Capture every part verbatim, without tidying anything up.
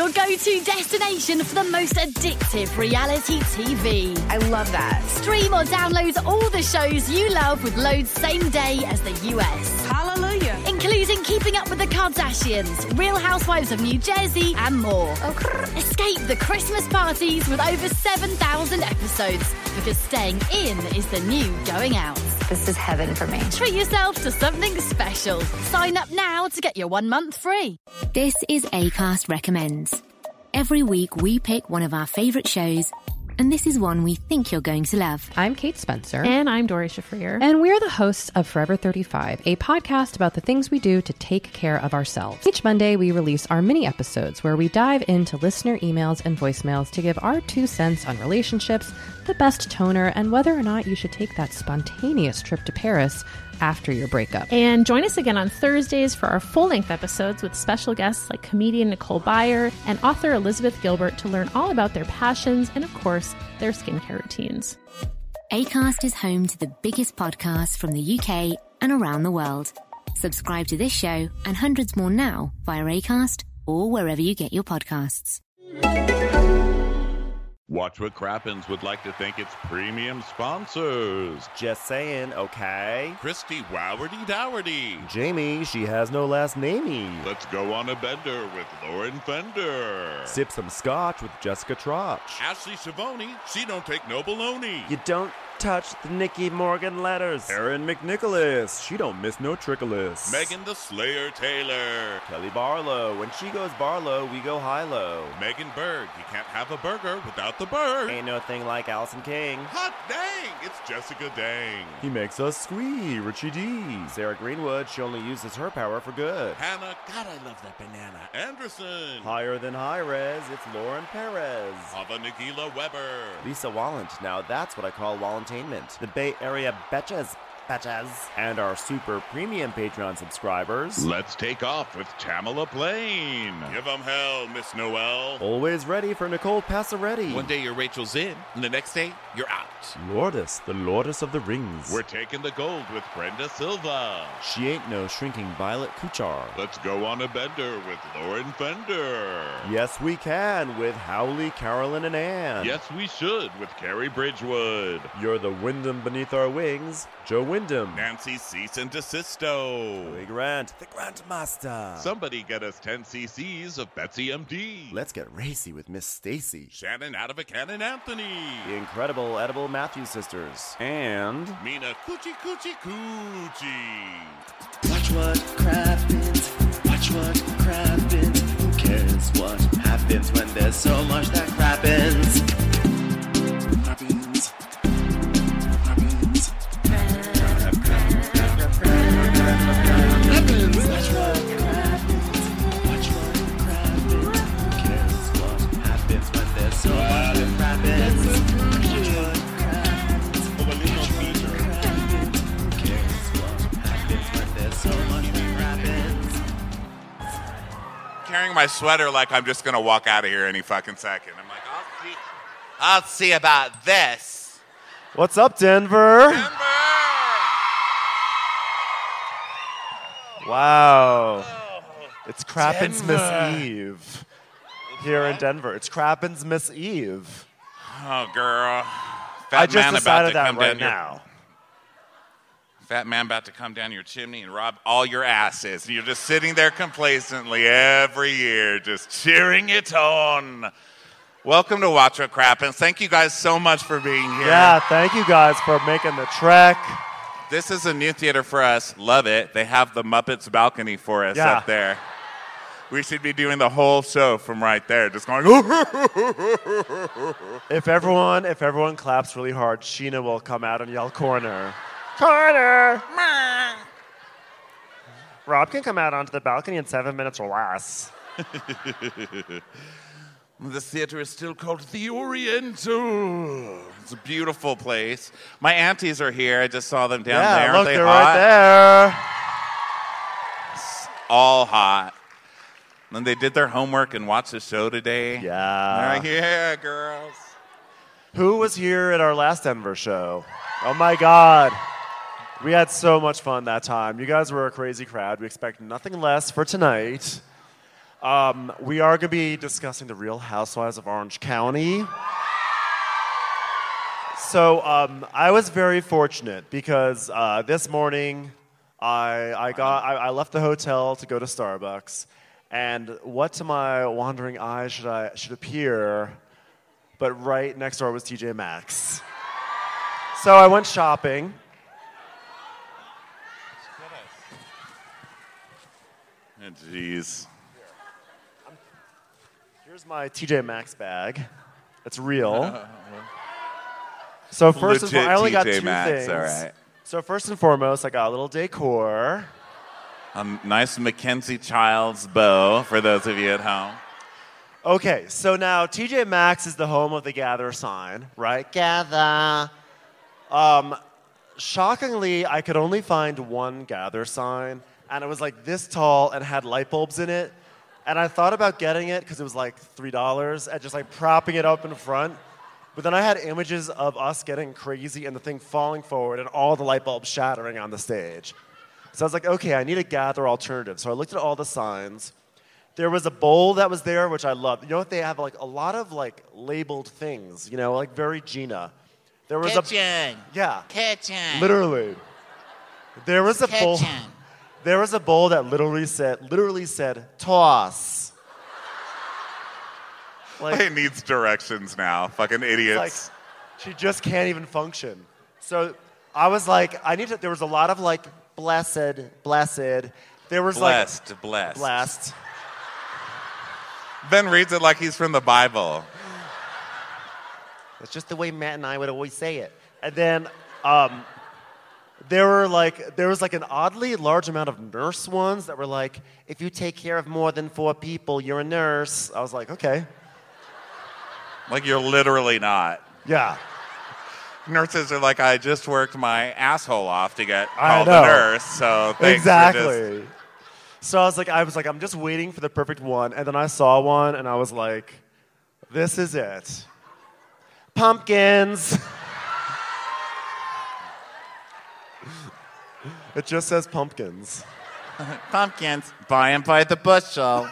your go-to destination for the most addictive reality T V. I love that. Stream or download all the shows you love with loads same day as the U S. Hallelujah. Including Keeping Up with the Kardashians, Real Housewives of New Jersey, and more. Okay. Escape the Christmas parties with over seven thousand episodes, because staying in is the new going out. This is heaven for me. Treat yourself to something special. Sign up now to get your one month free. This is Acast Recommends. Every week we pick one of our favourite shows, and this is one we think you're going to love. I'm Kate Spencer. And I'm Dory Shafrir. And we're the hosts of Forever thirty-five, a podcast about the things we do to take care of ourselves. Each Monday, we release our mini episodes where we dive into listener emails and voicemails to give our two cents on relationships, the best toner, and whether or not you should take that spontaneous trip to Paris after your breakup. And join us again on Thursdays for our full-length episodes with special guests like comedian Nicole Byer and author Elizabeth Gilbert to learn all about their passions and, of course, their skincare routines. Acast is home to the biggest podcasts from the U K and around the world. Subscribe to this show and hundreds more now via Acast or wherever you get your podcasts. Watch What Crappens would like to thank its premium sponsors. Just saying, okay? Christy Wowardy Dowardy. Jamie, she has no last namey. Let's go on a bender with Lauren Fender. Sip some scotch with Jessica Trotch. Ashley Savoni, she don't take no baloney. You don't touch the Nicky Morgan letters. Erin McNicholas, she don't miss no trickolas. Megan the Slayer Taylor. Kelly Barlow, when she goes Barlow, we go high-low. Megan Berg, you can't have a burger without the bird. Ain't no thing like Allison King. Hot dang, it's Jessica Dang. He makes us squee, Richie D. Sarah Greenwood, she only uses her power for good. Hannah, God, I love that banana. Anderson. Higher than high res, it's Lauren Perez. Ava Nagila Weber. Lisa Wallant, now that's what I call Wallentainment. The Bay Area betches. Betches. And our super premium Patreon subscribers. Let's take off with Tamala Blaine. Give them hell, Miss Noel. Always ready for Nicole Passaretti. One day you're Rachel's in, and the next day you're out. Lourdes, the Lourdes of the Rings. We're taking the gold with Brenda Silva. She ain't no shrinking Violet Kuchar. Let's go on a bender with Lauren Fender. Yes, we can with Howley, Carolyn, and Ann. Yes, we should with Carrie Bridgewood. You're the Wyndham beneath our wings, Joe Wyndham. Nancy Cease and DeSisto. Louis Grant, the Grandmaster. Somebody get us ten cc's of Betsy M D. Let's get racy with Miss Stacy. Shannon out of a cannon Anthony. The incredible Edible Matthews sisters. And Mina Coochie Coochie Coochie. Watch what crappens, watch what crappens. Who cares what happens when there's so much that crappens? Crappens, crappens. Crappens. Watch what crappens, watch what crappens. Who cares what happens when there's so much that crappens? Watch what crappens, watch what crappens. Who cares what happens when there's so much that crappens? Carrying my sweater like I'm just gonna walk out of here any fucking second. I'm like, I'll see, I'll see about this. what's up, Denver? Denver! Wow. It's Crappens Denver. Miss Eve. Here in Denver. It's Crappens Miss Eve. Oh, girl. Fat I just man about decided to that come right down your- now. Fat man about to come down your chimney and rob all your asses. And you're just sitting there complacently every year, just cheering it on. Welcome to Watch What Crappens. Thank you guys so much for being here. Yeah, thank you guys for making the trek. This is a new theater for us. Love it. They have the Muppets balcony for us Yeah. up there. We should be doing the whole show from right there, just going. If everyone, if everyone claps really hard, Sheena will come out and yell corner. Corner! Rob can come out onto the balcony in seven minutes or less. The theater is still called the Oriental. It's a beautiful place. My aunties are here. I just saw them down yeah, there. look, Aren't they they're hot? right there. It's all hot. And they did their homework and watched the show today. Yeah. They're like, yeah, girls. Who was here at our last Denver show? Oh, my God. We had so much fun that time. You guys were a crazy crowd. We expect nothing less for tonight. Um, we are going to be discussing the Real Housewives of Orange County. So um, I was very fortunate because uh, this morning I I got I, I left the hotel to go to Starbucks, and what to my wandering eye should I should appear, but right next door was T J Maxx. So I went shopping. Oh, jeez. Here's my T J Maxx bag. It's real. So first and foremost, I only got two Maxx, things. all right. So first and foremost, I got a little decor. A nice Mackenzie Childs bow for those of you at home. Okay, so now T J Maxx is the home of the Gather sign, right? Gather. Um, shockingly, I could only find one Gather sign, and it was like this tall and had light bulbs in it. And I thought about getting it because it was like three dollars and just like propping it up in front. But then I had images of us getting crazy and the thing falling forward and all the light bulbs shattering on the stage. So I was like, okay, I need a Gather alternative. So I looked at all the signs. There was a bowl that was there, which I loved. You know what? They have like a lot of like labeled things, you know, like very Gina. There was Kitchen. a yeah, Kitchen. literally. There was a bowl. Kitchen. There was a bowl that literally said, literally said, toss. Like, It needs directions now. Fucking idiots. like, she just can't even function. So I was like, I need to, there was a lot of like, blessed, blessed. There was blessed, like, blessed. blessed. Ben reads it like he's from the Bible. That's just the way Matt and I would always say it. And then um, there were like, there was like an oddly large amount of nurse ones that were like, if you take care of more than four people, you're a nurse. I was like, okay. Like you're literally not. Yeah. Nurses are like, I just worked my asshole off to get I called know. a nurse, so thanks Exactly. for just... So I was like, I was like, I'm just waiting for the perfect one, and then I saw one, and I was like, this is it. Pumpkins. It just says pumpkins. Pumpkins, buy 'em by the bushel.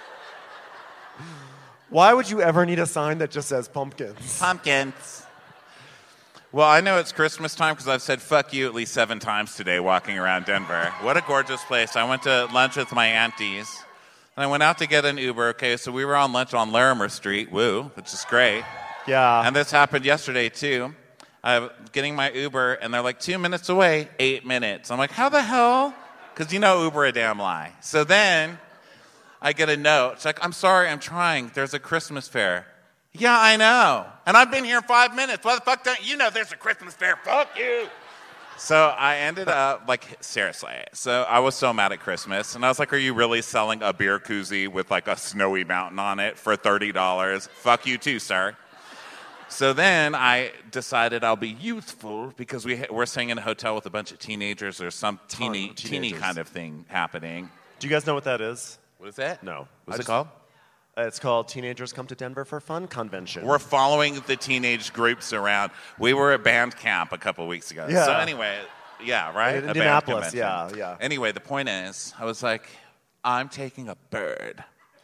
Why would you ever need a sign that just says pumpkins? Pumpkins. Well, I know it's Christmas time because I've said fuck you at least seven times today walking around Denver. What a gorgeous place. I went to lunch with my aunties, and I went out to get an Uber. Okay, so we were on lunch on Larimer Street, woo, which is great. Yeah. And this happened yesterday, too. I'm getting my Uber, and they're like, two minutes away, eight minutes. I'm like, how the hell? Because you know Uber a damn lie. So then I get a note. It's like, I'm sorry, I'm trying. There's a Christmas fair. Yeah, I know. And I've been here five minutes. Why the fuck don't you know there's a Christmas fair? Fuck you. So I ended up, like, seriously. So I was so mad at Christmas. And I was like, are you really selling a beer koozie with, like, a snowy mountain on it for thirty dollars? Fuck you too, sir. So then I decided I'll be youthful because we, we're staying in a hotel with a bunch of teenagers. There's some teeny, teeny kind of thing happening. Do you guys know what that is? What is that? No. What's I it just- called? Uh, it's called Teenagers Come to Denver for Fun Convention. We're following the teenage groups around. We were at band camp a couple weeks ago. Yeah. So anyway, yeah, right? In A band Indianapolis, convention. yeah, yeah. Anyway, the point is, I was like, I'm taking a bird.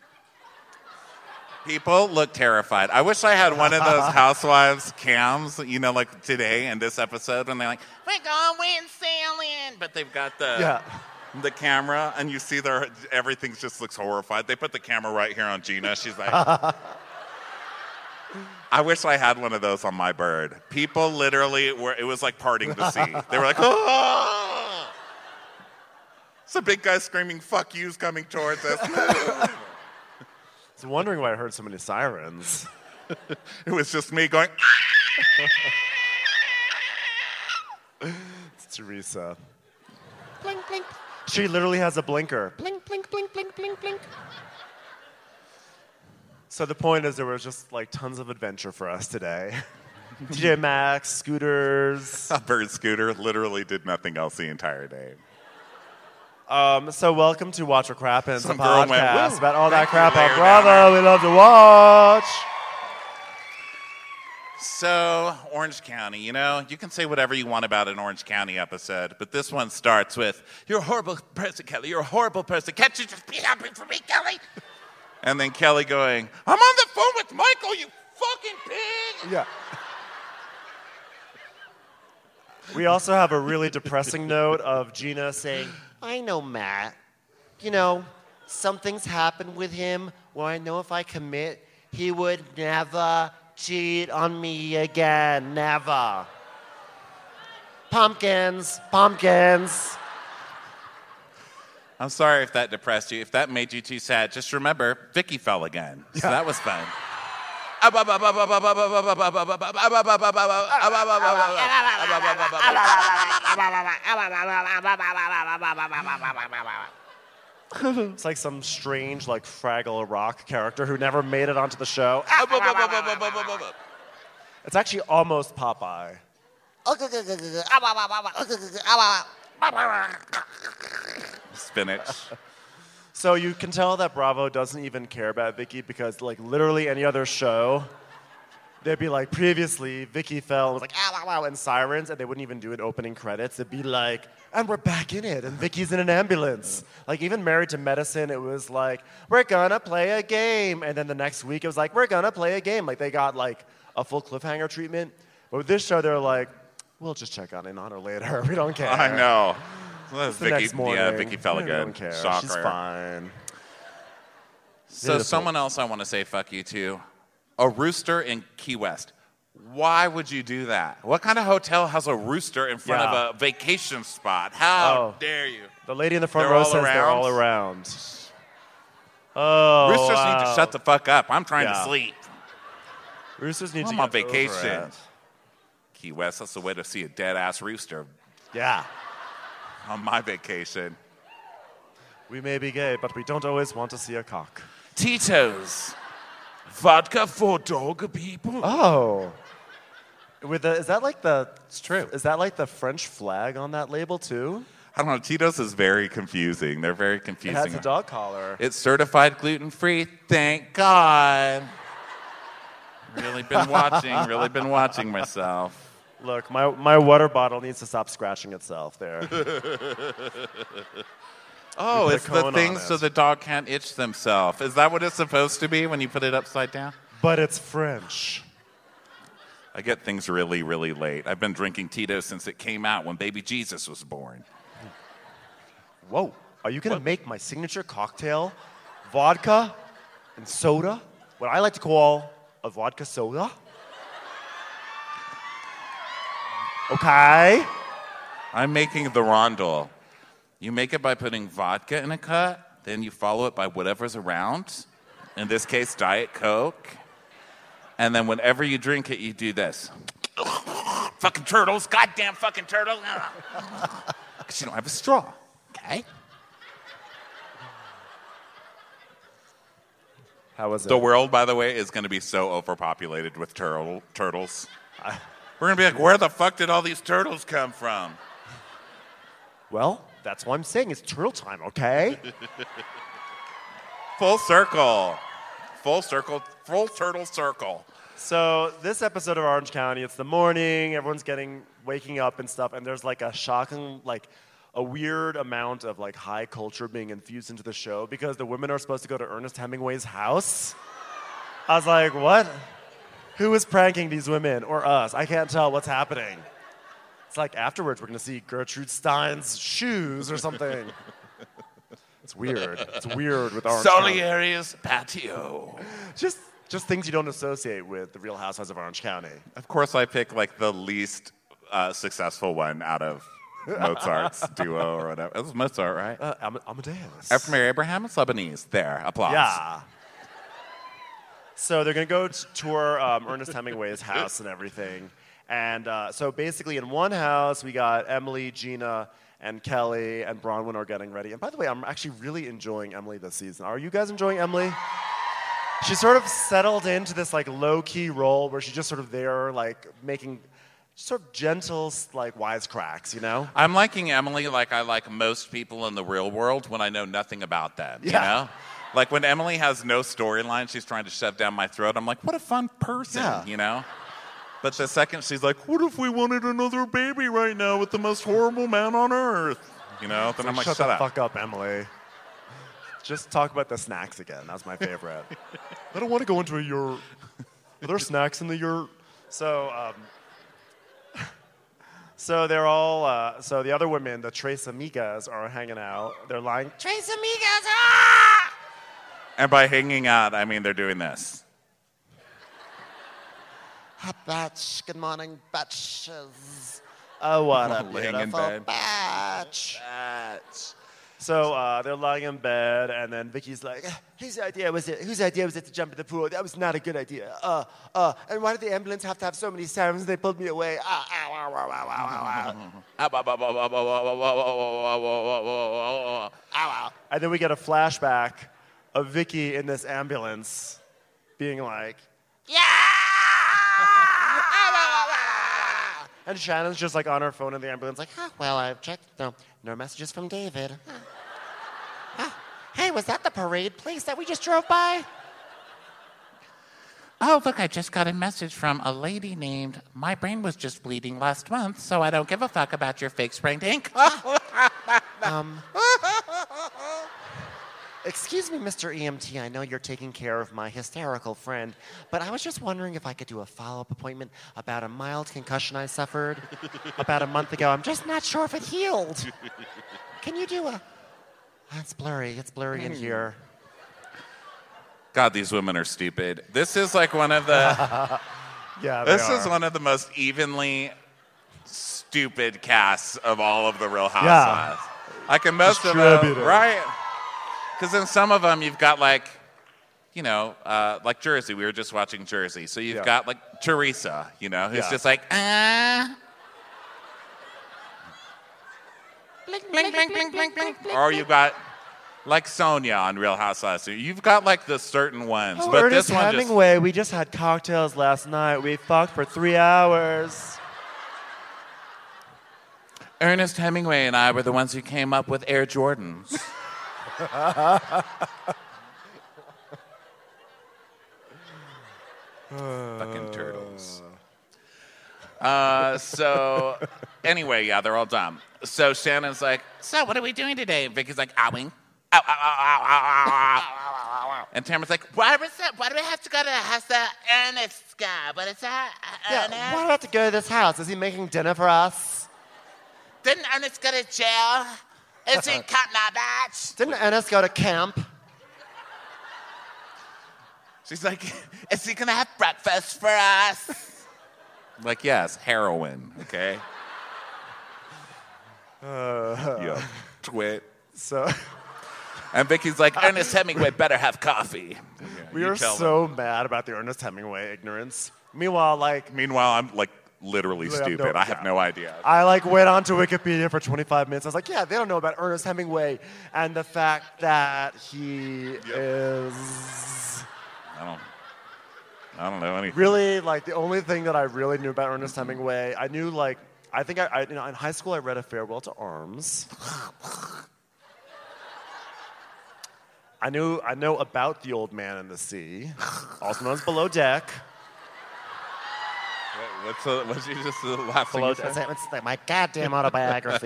People look terrified. I wish I had one of those housewives cams, you know, like today in this episode when they're like, we're going sailing. But they've got the... Yeah. The camera, and you see their everything just looks horrified. They put the camera right here on Gina. She's like, I wish I had one of those on my bird. People literally were, it was like parting the sea. They were like, oh! It's a big guy screaming, fuck you's coming towards us. I was wondering why I heard so many sirens. It was just me going, It's Teresa. Blink, blink. She literally has a blinker. Blink, blink, blink, blink, blink, blink. So the point is there was just like tons of adventure for us today. T J Maxx, scooters. a bird scooter, literally did nothing else the entire day. Um, so welcome to Watch What Crappens, a Some girl went, podcast "Woo, about all that thank you, crap on Larry Bravo. Downer." We love to watch. So, Orange County, you know, you can say whatever you want about an Orange County episode, but this one starts with, you're a horrible person, Kelly. You're a horrible person. Can't you just be happy for me, Kelly? And then Kelly going, I'm on the phone with Michael, you fucking pig. Yeah. We also have a really depressing note of Gina saying, I know Matt. You know, something's happened with him where I know if I commit, he would never cheat on me again. Never. Pumpkins, pumpkins. I'm sorry if that depressed you. If that made you too sad, just remember, Vicky fell again. So that was fun. It's like some strange, like, Fraggle Rock character who never made it onto the show. It's actually almost Popeye. Spinach. So you can tell that Bravo doesn't even care about Vicky because, like, literally any other show, they'd be like, previously, Vicky fell and was like, ow, ow, ow, and sirens, and they wouldn't even do an opening credits. It'd be like, and we're back in it, and Vicky's in an ambulance. Like, even Married to Medicine, it was like, we're gonna play a game. And then the next week, it was like, we're gonna play a game. Like, they got, like, a full cliffhanger treatment. But with this show, they're like, we'll just check on it on her later. We don't care. I know. Well, It's the Vicky, next morning. yeah, Vicky fell We again. don't care. Shocker. She's fine. So Beautiful. someone else I want to say fuck you to. A rooster in Key West. Why would you do that? What kind of hotel has a rooster in front Yeah. of a vacation spot? How Oh. dare you? The lady in the front They're row all says they're around? all around. Oh, Roosters wow. need to shut the fuck up. I'm trying Yeah. to sleep. Roosters need I'm to on get over vacation. it. Key West, that's the way to see a dead-ass rooster Yeah. on my vacation. We may be gay, but we don't always want to see a cock. Tito's. Vodka for dog people. Oh. With the, is that like the? It's true. Is that like the French flag on that label too? I don't know. Tito's is very confusing. They're very It confusing. has a dog collar. It's certified gluten-free. Thank God. Really been watching. Really been watching myself. Look, my my water bottle needs to stop scratching itself there. Oh, put a it's the cone on thing it. so the dog can't itch themselves. Is that what it's supposed to be when you put it upside down? But it's French. I get things really, really late. I've been drinking Tito's since it came out when baby Jesus was born. Whoa. Are you going to make my signature cocktail vodka and soda? What I like to call a vodka soda? Okay. I'm making the rondel. You make it by putting vodka in a cup, then you follow it by whatever's around. In this case, Diet Coke. And then whenever you drink it, you do this. Fucking turtles, goddamn fucking turtles. Because you don't have a straw, okay? How was it? The world, by the way, is going to be so overpopulated with turtle turtles. We're going to be like, where the fuck did all these turtles come from? Well, that's why I'm saying it's turtle time, okay? Full circle. Full circle. Full turtle circle. So this episode of Orange County, it's the morning, everyone's getting, waking up and stuff, and there's like a shocking, like a weird amount of like high culture being infused into the show because the women are supposed to go to Ernest Hemingway's house. I was like, what? Who is pranking these women or us? I can't tell what's happening. It's like afterwards we're going to see Gertrude Stein's shoes or something. It's weird. It's weird with Orange County. Salieri's patio. Just, just things you don't associate with the Real Housewives of Orange County. Of course, I pick like the least uh, successful one out of Mozart's duo or whatever. It was Mozart, right? Uh, Am- Amadeus. After Mary Abraham, it's Lebanese. There, applause. Yeah. So they're going to go t- tour um, Ernest Hemingway's house and everything. And uh, so basically in one house, we got Emily, Gina, and Kelly, and Bronwyn are getting ready. And by the way, I'm actually really enjoying Emily this season. Are you guys enjoying Emily? She sort of settled into this like low-key role where she's just sort of there, like making sort of gentle, like wisecracks, you know? I'm liking Emily like I like most people in the real world when I know nothing about them, you Yeah. know? Like when Emily has no storyline, she's trying to shove down my throat. I'm like, what a fun person, Yeah. you know? But the second she's like, what if we wanted another baby right now with the most horrible man on earth? You know? Then I'm like, shut shut the up. fuck up, Emily. Just talk about the snacks again. That's my favorite. I don't want to go into a yurt. Are there snacks in the yurt? So, um, so they're all. Uh, so the other women, the Tres Amigas, are hanging out. They're lying. Tres Amigas. Ah! And by hanging out, I mean they're doing this. Hi, batch. Good morning, batches. Oh, what a Laying in beautiful bed. batch. Batch. So uh, they're lying in bed, and then Vicky's like, "Whose idea was it? Whose idea was it to jump in the pool? That was not a good idea. Uh, uh, and why did the ambulance have to have so many sirens? They pulled me away. Ah, ow, ow, ow, ow, ow, ow, ow. And then we get a flashback of Vicky in this ambulance, being like, "Yeah!" And Shannon's just like on her phone in the ambulance, like, "Huh, well, I've checked. No, no messages from David. Huh. Huh. Hey, was that the parade place that we just drove by?" Oh, look, I just got a message from a lady named, my brain was just bleeding last month, so I don't give a fuck about your fake sprained ink. um, Excuse me, Mister E M T, I know you're taking care of my hysterical friend, but I was just wondering if I could do a follow-up appointment about a mild concussion I suffered about a month ago. I'm just not sure if it healed. Can you do a... It's blurry. It's blurry in here. God, these women are stupid. This is like one of the... Yeah, they This are. is one of the most evenly stupid casts of all of the Real Yeah. Housewives. Like in most of them, Distributed. right? Because in some of them, you've got like, you know, uh, like Jersey. We were just watching Jersey. So you've Yeah. got like Teresa, you know, who's Yeah. just like, ah. Blink, blink, blink, blink, blink, blink. Or you've got like Sonia on Real Housewives. So you've got like the certain ones. Oh, but Ernest this one just... Hemingway, we just had cocktails last night. We fucked for three hours. Ernest Hemingway and I were the ones who came up with Air Jordans. Fucking turtles. Uh, so, anyway, yeah, they're all dumb. So Shannon's like, So, what are we doing today? and Vicky's like, owing. Ow, ow, ow, ow, ow, ow, ow. And Tamara's like, Why was that? Why do we have to go to the house that Ernest guy? What is that? Yeah, Ernest? why do I have to go to this house? Is he making dinner for us? Didn't Ernest go to jail? Is he cutting our batch? Didn't Ernest go to camp? she's like, Is he gonna have breakfast for us? like, yes, heroin, okay? Uh, Yeah, twit. So And Vicky's like, Ernest Hemingway better have coffee. we You are tell so mad about the Ernest Hemingway ignorance. Meanwhile, like, Meanwhile, I'm like literally I have no- stupid. I have yeah. no idea. I like went on to Wikipedia for twenty-five minutes. I was like, yeah, they don't know about Ernest Hemingway and the fact that he is I don't. I don't know anything. really like the only thing that I really knew about Ernest Hemingway. I knew like I think I, I you know in high school I read A Farewell to Arms. I knew I know about The Old Man and the Sea, also known as Below Deck. What- What's the, what's you just the last thing Below you Deck. said? It's like my goddamn autobiography.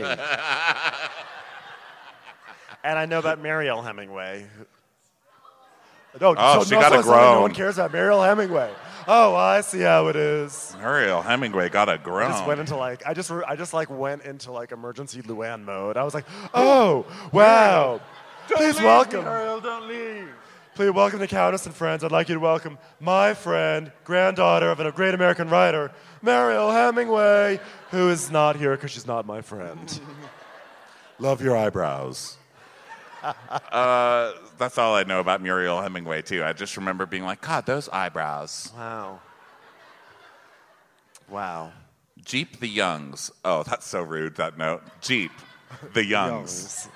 And I know about Mariel Hemingway. No, Oh, so, she no, got so a suddenly No groan. one cares about Mariel Hemingway. Oh, I see how it is. Ariel Hemingway got a I groan. just went into like I just re- I just like went into like emergency Luann mode. I was like, oh wow, please welcome. Ariel, don't leave. Please welcome to Countess and Friends. I'd like you to welcome my friend, granddaughter of a great American writer, Mariel Hemingway, who is not here because she's not my friend. Love your eyebrows. uh, that's all I know about Muriel Hemingway, too. I just remember being like, God, those eyebrows. Wow. Wow. Jeep the Youngs. Oh, that's so rude, that note. Jeep the Youngs.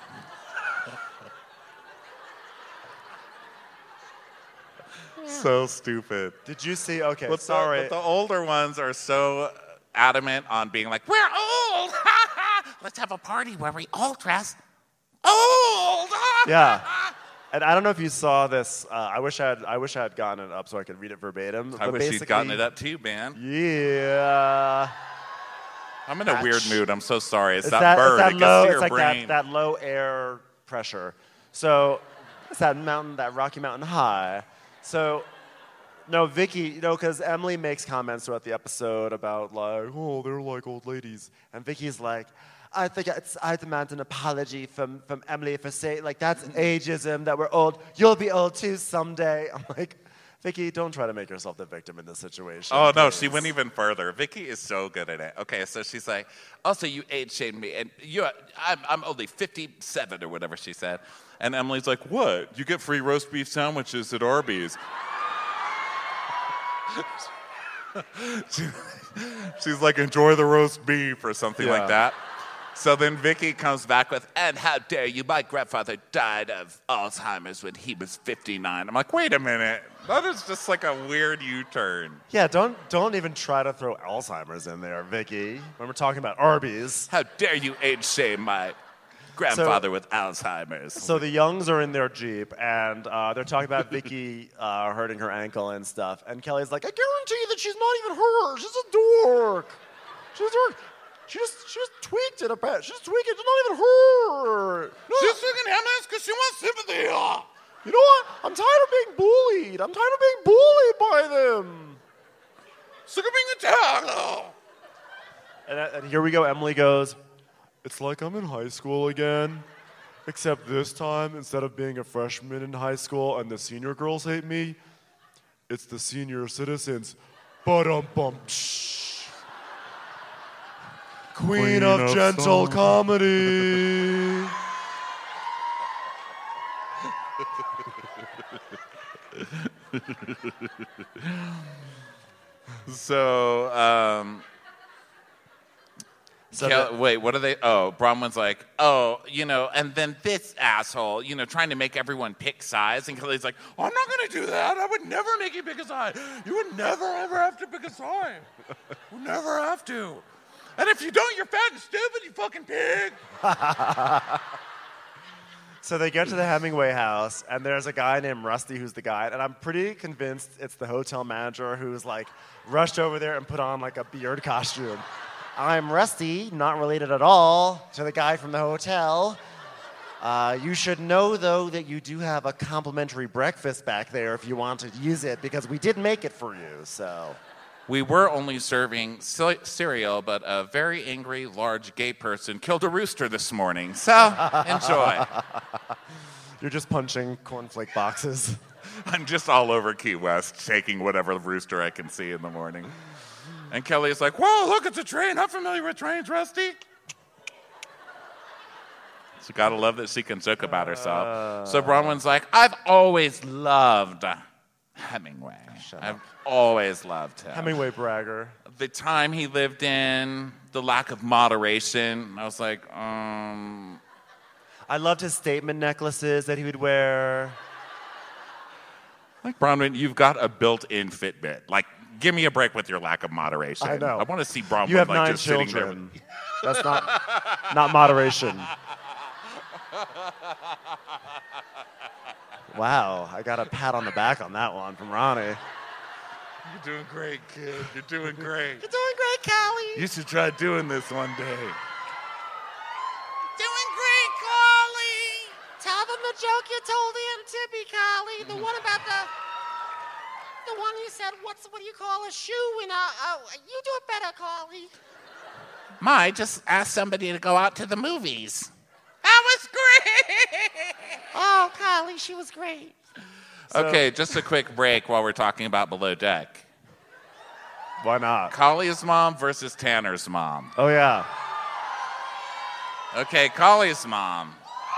So stupid. Did you see? Okay, But sorry. The, but the older ones are so adamant on being like, we're old. Let's have a party where we all dress old. Yeah. And I don't know if you saw this. Uh, I wish I had. I wish I had gotten it up so I could read it verbatim. I but wish you'd gotten basically- it up too, man. Yeah. I'm in a weird mood. I'm so sorry. It's, It's that, that, bird. it's that it gets low. to It's your like brain. that, that low air pressure. So, It's that mountain, that Rocky Mountain High. So, no, Vicky, you know, because Emily makes comments throughout the episode about, like, oh, they're like old ladies. And Vicky's like, I think it's, I demand an apology from, from Emily for saying, like, that's ageism, that we're old. You'll be old too someday. I'm like, Vicky, don't try to make yourself the victim in this situation. Oh, no, please. she went even further. Vicky is so good at it. Okay, so she's like, also, you age-shamed me, and you're, I'm, I'm only fifty-seven or whatever she said. And Emily's like, what? You get free roast beef sandwiches at Arby's. she, she's like, enjoy the roast beef or something Yeah. like that. So then Vicky comes back with, and how dare you, my grandfather died of Alzheimer's when he was fifty-nine. I'm like, wait a minute. That is just like a weird U-turn. Yeah, don't don't even try to throw Alzheimer's in there, Vicky. When we're talking about Arby's. How dare you age shame my grandfather with Alzheimer's. So the Youngs are in their Jeep, and uh, they're talking about Vicky uh, hurting her ankle and stuff. And Kelly's like, I guarantee that she's not even hurt. She's a dork. She's a dork. She just, she just tweaked it a bit. She just tweaked it. It's not even hurt. No. She's freaking M S because she wants sympathy. You know what? I'm tired of being bullied. I'm tired of being bullied by them. Sick of being attacked. And, and here we go. Emily goes, it's like I'm in high school again, except this time, instead of being a freshman in high school and the senior girls hate me, it's the senior citizens. Ba-dum-bum. Queen, Queen of, of gentle song. Comedy. so, um... So Kel- wait, what are they? Oh, Bronwyn's like, oh, you know, and then this asshole, you know, trying to make everyone pick size. And Kelly's like, oh, I'm not going to do that. I would never make you pick a size. You would never, ever have to pick a size. You would never have to. And if you don't, you're fat and stupid, you fucking pig. So they get to the Hemingway house, and there's a guy named Rusty who's the guide. And I'm pretty convinced it's the hotel manager who's, like, rushed over there and put on, like, a beard costume. I'm Rusty, not related at all to the guy from the hotel. Uh, you should know, though, that you do have a complimentary breakfast back there if you want to use it, because we did make it for you, so... We were only serving c- cereal, but a very angry, large gay person killed a rooster this morning, so enjoy. You're just punching cornflake boxes. I'm just all over Key West, taking whatever rooster I can see in the morning. And Kelly's like, whoa, look, it's a train. I'm familiar with trains, Rusty. So gotta love that she can joke about herself. Uh, so Bronwyn's like, I've always loved Hemingway. I've always loved him. Hemingway bragger. The time he lived in, the lack of moderation. I was like, um... I loved his statement necklaces that he would wear. Like, Bronwyn, you've got a built-in Fitbit. Like, give me a break with your lack of moderation. I know. I want to see Bronwyn you have like nine just children. sitting there. That's not not moderation. Wow, I got a pat on the back on that one from Ronnie. You're doing great, kid. You're doing great. You're doing great, Callie. You should try doing this one day. Doing great, Callie. Tell them the joke you told Aunt Tippy, Callie. The one about the... The one you said, what's what do you call a shoe? And uh, uh, you do it better, Carly. My, just ask somebody to go out to the movies. That was great. Oh, Carly, she was great. So, okay, just a quick break while we're talking about Below Deck. Why not? Collie's mom versus Tanner's mom. Oh, yeah. Okay, Collie's mom.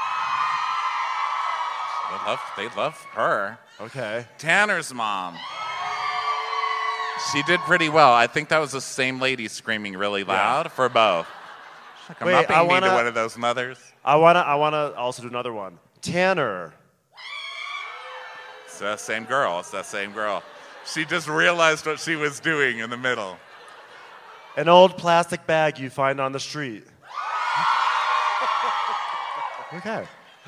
They love, they love her. Okay. Tanner's mom. She did pretty well. I think that was the same lady screaming really loud yeah. for both. Like, I'm Wait, not being I mean wanna, to one of those mothers. I wanna, I wanna also do another one. Tanner. It's that same girl. It's that same girl. She just realized what she was doing in the middle. An old plastic bag you find on the street. Okay.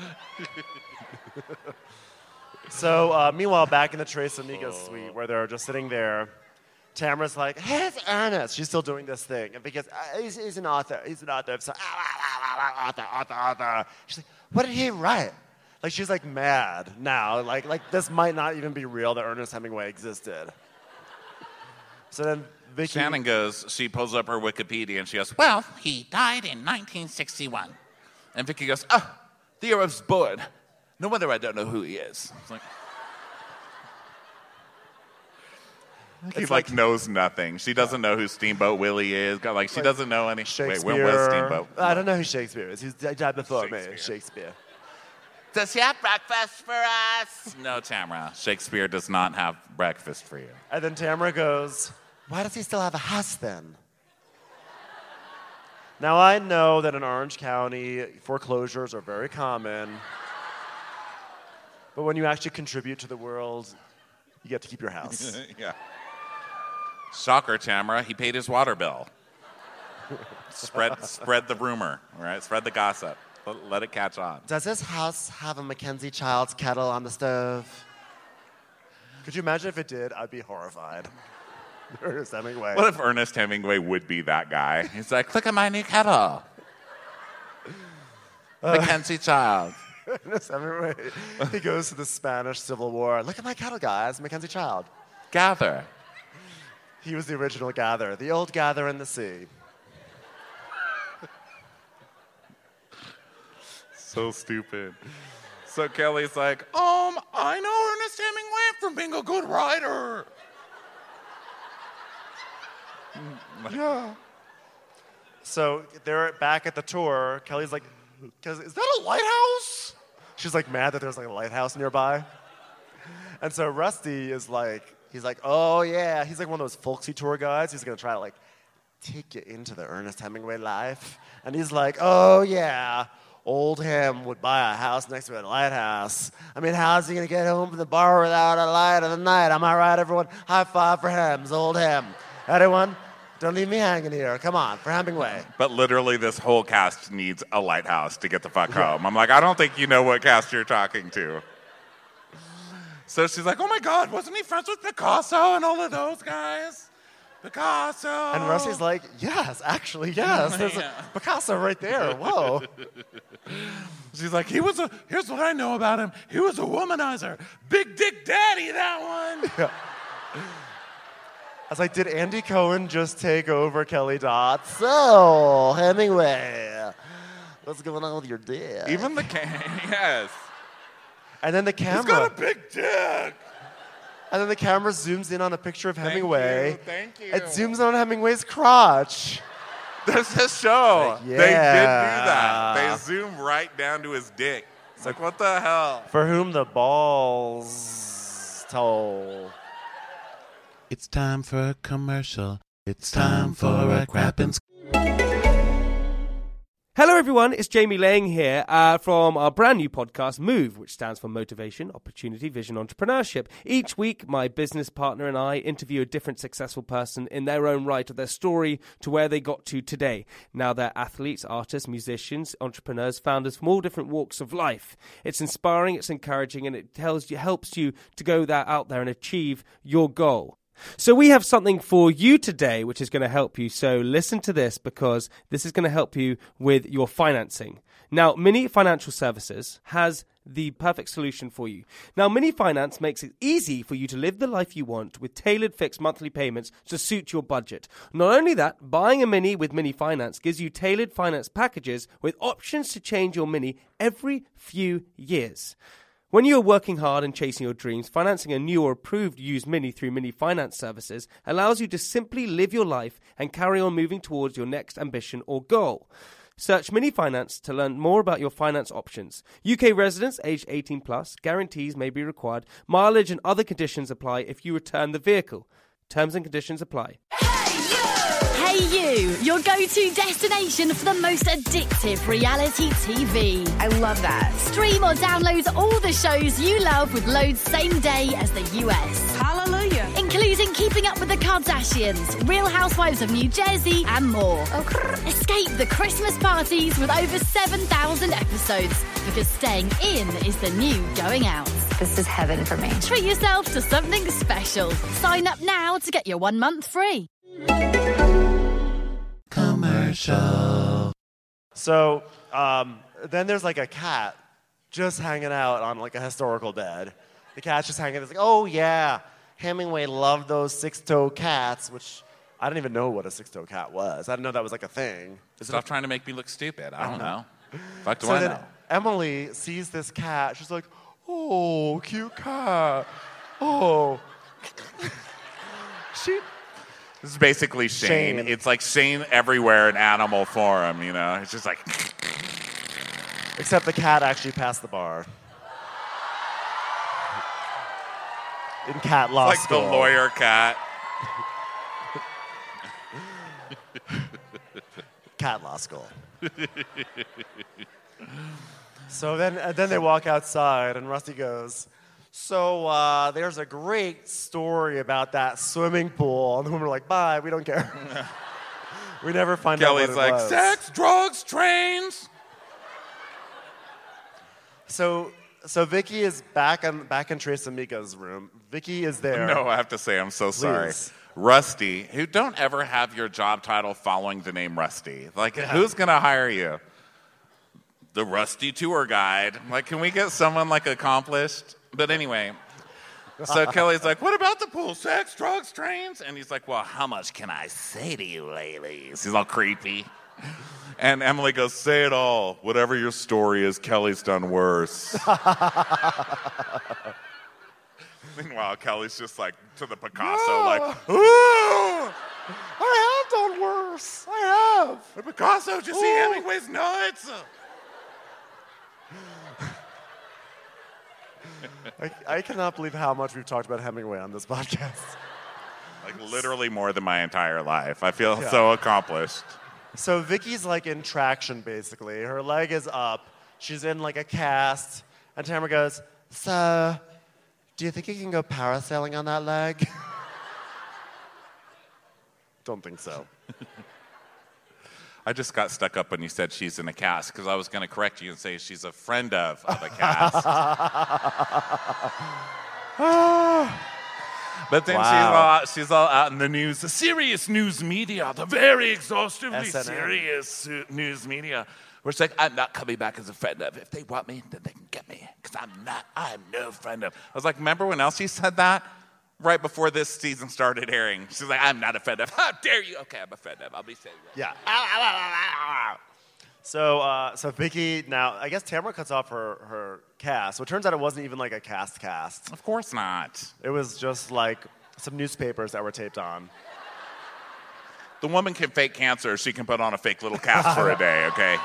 So, uh, meanwhile, back in the Tres Amigas oh. suite, where they're just sitting there, Tamara's like, hey, it's Ernest. She's still doing this thing. And because uh, he's, he's an author. He's an author. So, ah, ah, ah, ah, author, author, author. She's like, what did he write? Like, she's, like, mad now. Like, like this might not even be real that Ernest Hemingway existed. So then Vicky... Shannon goes, she pulls up her Wikipedia, and she goes, Well, he died in nineteen sixty-one. and Vicky goes, oh, Theo was born. No wonder I don't know who he is. It's like... He It's like, like- knows nothing. She doesn't know who Steamboat Willie is. Got like she Like doesn't know any. Wait, Shakespeare. when was Steamboat? I don't know who Shakespeare is. He's died before me. Shakespeare. Shakespeare. Does he have breakfast for us? No, Tamara. Shakespeare does not have breakfast for you. And then Tamara goes, why does he still have a house then? Now, I know that in Orange County, foreclosures are very common. But when you actually contribute to the world, you get to keep your house. Yeah. Shocker, Tamara. He paid his water bill. spread, spread the rumor. All right, spread the gossip. Let, let it catch on. Does this house have a Mackenzie Childs kettle on the stove? Could you imagine if it did? I'd be horrified. Ernest Hemingway. What if Ernest Hemingway would be that guy? He's like, look at my new kettle. Uh, Mackenzie Child. Ernest Hemingway. He goes to the Spanish Civil War. Look at my kettle, guys. Mackenzie Child. Gather. He was the original Gather, the old Gather in the sea. So stupid. So Kelly's like, um, I know Ernest Hemingway from being a good writer. Yeah. So they're back at the tour. Kelly's like, "Cause is that a lighthouse?" She's like mad that there's like a lighthouse nearby. And so Rusty is like, he's like, oh yeah. He's like one of those folksy tour guides. He's gonna try to like take you into the Ernest Hemingway life. And he's like, oh yeah, old Hem would buy a house next to a lighthouse. I mean, how's he gonna get home from the bar without a light of the night? Am I right, everyone? High five for Hems, old Hem. Anyone? Don't leave me hanging here. Come on, for Hemingway. But literally, this whole cast needs a lighthouse to get the fuck home. I'm like, I don't think you know what cast you're talking to. So she's like, oh my God, wasn't he friends with Picasso and all of those guys? Picasso. And Rusty's like, yes, actually, yes. There's a Picasso right there. Whoa. She's like, he was a, here's what I know about him. He was a womanizer. Big Dick Daddy, that one. Yeah. I was like, did Andy Cohen just take over Kelly Dots? So, Hemingway, what's going on with your dick? Even the ca- yes. And then the camera. He's got a big dick. And then the camera zooms in on a picture of Hemingway. Thank you. It zooms in on Hemingway's crotch. There's this show. Yeah. They did do that. They zoom right down to his dick. It's like, what the hell? For whom the balls toll. It's time for a commercial. It's time for a crappin'. Hello everyone, it's Jamie Lang here uh, from our brand new podcast, Move, which stands for Motivation, Opportunity, Vision, Entrepreneurship. Each week, my business partner and I interview a different successful person in their own right of their story to where they got to today. Now they're athletes, artists, musicians, entrepreneurs, founders from all different walks of life. It's inspiring, it's encouraging, and it tells you, helps you to go that out there and achieve your goal. So we have something for you today which is going to help you. So listen to this because this is going to help you with your financing. Now, Mini Financial Services has the perfect solution for you. Now, Mini Finance makes it easy for you to live the life you want with tailored fixed monthly payments to suit your budget. Not only that, buying a Mini with Mini Finance gives you tailored finance packages with options to change your Mini every few years. When you are working hard and chasing your dreams, financing a new or approved used Mini through Mini Finance Services allows you to simply live your life and carry on moving towards your next ambition or goal. Search Mini Finance to learn more about your finance options. U K residents aged eighteen plus, guarantees may be required. Mileage and other conditions apply if you return the vehicle. Terms and conditions apply. Hey you, your go-to destination for the most addictive reality T V. I love that. Stream or download all the shows you love with loads same day as the U S. Hallelujah. Including Keeping Up with the Kardashians, Real Housewives of New Jersey, and more. Escape the Christmas parties with over seven thousand episodes, because staying in is the new going out. This is heaven for me. Treat yourself to something special. Sign up now to get your one month free. Commercial. So um, then there's like a cat just hanging out on like a historical bed. The cat's just hanging. It's like, oh yeah, Hemingway loved those six-toed cats, which I didn't even know what a six-toed cat was. I didn't know that was like a thing. Is Stop it a- trying to make me look stupid. I don't know. Fuck do so I then know? Emily sees this cat. She's like, oh, cute cat. Oh. she. This is basically Shane. Shane. It's like Shane everywhere in animal form, you know? It's just like... Except the cat actually passed the bar. In cat law like school. the lawyer cat. Cat law school. So then, and then they walk outside, and Rusty goes, so uh, there's a great story about that swimming pool. And the women are like, bye, we don't care. We never find Kelly's out what it like, was. sex, drugs, trains. So, so Vicky is back in back in Trace Amica's room. Vicky is there. No, I have to say, I'm so sorry. Please. Rusty, who don't ever have your job title following the name Rusty. Like, Yeah. who's going to hire you? The Rusty tour guide. Like, can we get someone, like, accomplished? But anyway, so Kelly's like, what about the pool? Sex, drugs, trains? And he's like, well, how much can I say to you, ladies? He's all creepy. And Emily goes, say it all. Whatever your story is, Kelly's done worse. Meanwhile, Kelly's just like to the Picasso, No. like, ooh! I have done worse. I have. The Picasso, did you see Ooh. Hemingway's nuts? I, I cannot believe how much we've talked about Hemingway on this podcast. Like literally more than my entire life. I feel Yeah. so accomplished. So Vicky's like in traction, basically. Her leg is up. She's in like a cast. And Tamara goes, so, do you think you can go parasailing on that leg? Don't think so. I just got stuck up when you said she's in a cast because I was going to correct you and say she's a friend of, of a cast. But then she's, Wow. all, she's all out in the news, the serious news media, the very exhaustively S N M. serious uh, news media. We're saying, I'm not coming back as a friend of. If they want me, then they can get me. Because I'm not, I'm no friend of. I was like, remember when Elsie said that? Right before this season started airing. She's like, I'm not a friend of. How dare you? Okay, I'm a friend of. I'll be saying that. Yeah. So, uh, so Vicky now, I guess Tamara cuts off her, her cast. So it turns out it wasn't even like a cast cast. Of course not. It was just like some newspapers that were taped on. The woman can fake cancer. She can put on a fake little cast for a day, okay?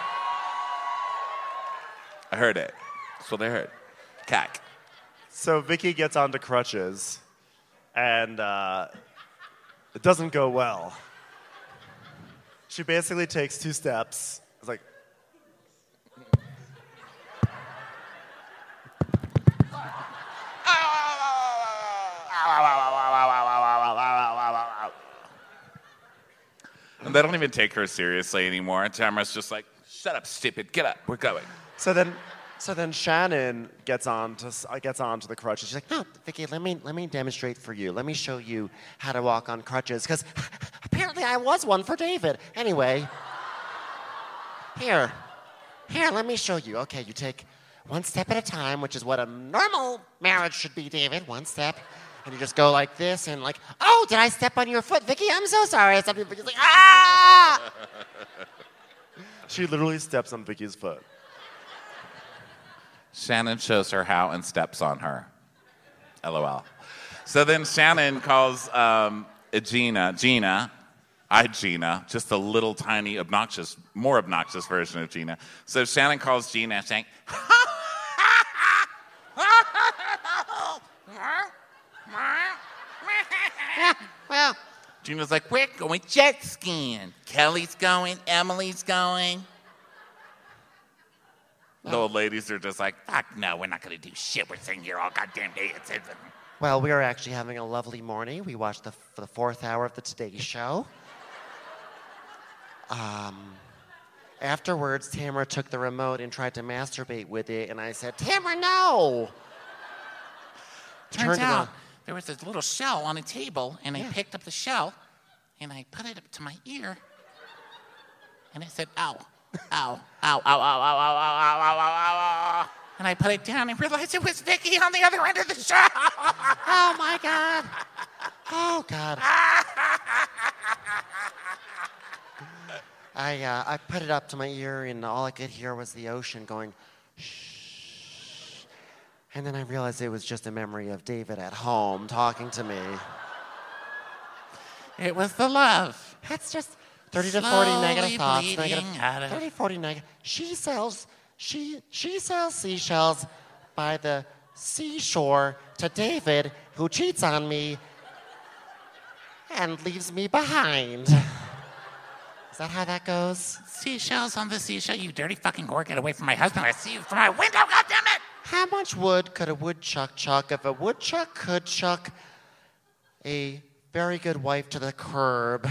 I heard it. That's what I heard. Cack. So Vicky gets onto crutches, and uh, it doesn't go well. She basically takes two steps. It's like, And they don't even take her seriously anymore. Tamara's just like, shut up, stupid. Get up. We're going. so then, so then Shannon gets on to uh, gets onto the crutches. She's like, No, Vicky, let me let me demonstrate for you. Let me show you how to walk on crutches, because apparently I was one for David. Anyway, here, here, let me show you. Okay, you take one step at a time, which is what a normal marriage should be, David. One step, and you just go like this, and like, oh, did I step on your foot, Vicky? I'm so sorry. I stepped on your foot. Vicky's like, ah! she literally steps on Vicky's foot. Shannon shows her how and steps on her. LOL. So then Shannon calls um, Gina, Gina, I Gina, just a little tiny obnoxious, more obnoxious version of Gina. So Shannon calls Gina saying, Well, Gina's like, we're going jet skiing. Kelly's going, Emily's going. the old ladies are just like, Fuck no, we're not going to do shit. We're sitting here all goddamn day. It's, it's, well, we are actually having a lovely morning. We watched the, for the fourth hour of the Today Show. Um, afterwards, Tamara took the remote and tried to masturbate with it, and I said, Tamara, no! Turns Turned out around. there was this little shell on a table, and I picked up the shell, and I put it up to my ear, and it said, ow, ow, ow, ow, ow, ow, ow, ow, ow, ow, ow, ow. And I put it down and realized it was Vicky on the other end of the show. Oh, my God. Oh, God. I, uh, I put it up to my ear, and all I could hear was the ocean going, shh. And then I realized it was just a memory of David at home talking to me. It was the love. That's just thirty to forty negative Slowly thoughts. bleeding Negative, out of- thirty, forty negative. She sells, she, she sells seashells by the seashore to David, who cheats on me and leaves me behind. Is that how that goes? Seashells on the seashell, you dirty fucking whore. Get away from my husband. I see you from my window, goddammit! How much wood could a woodchuck chuck if a woodchuck could chuck a very good wife to the curb?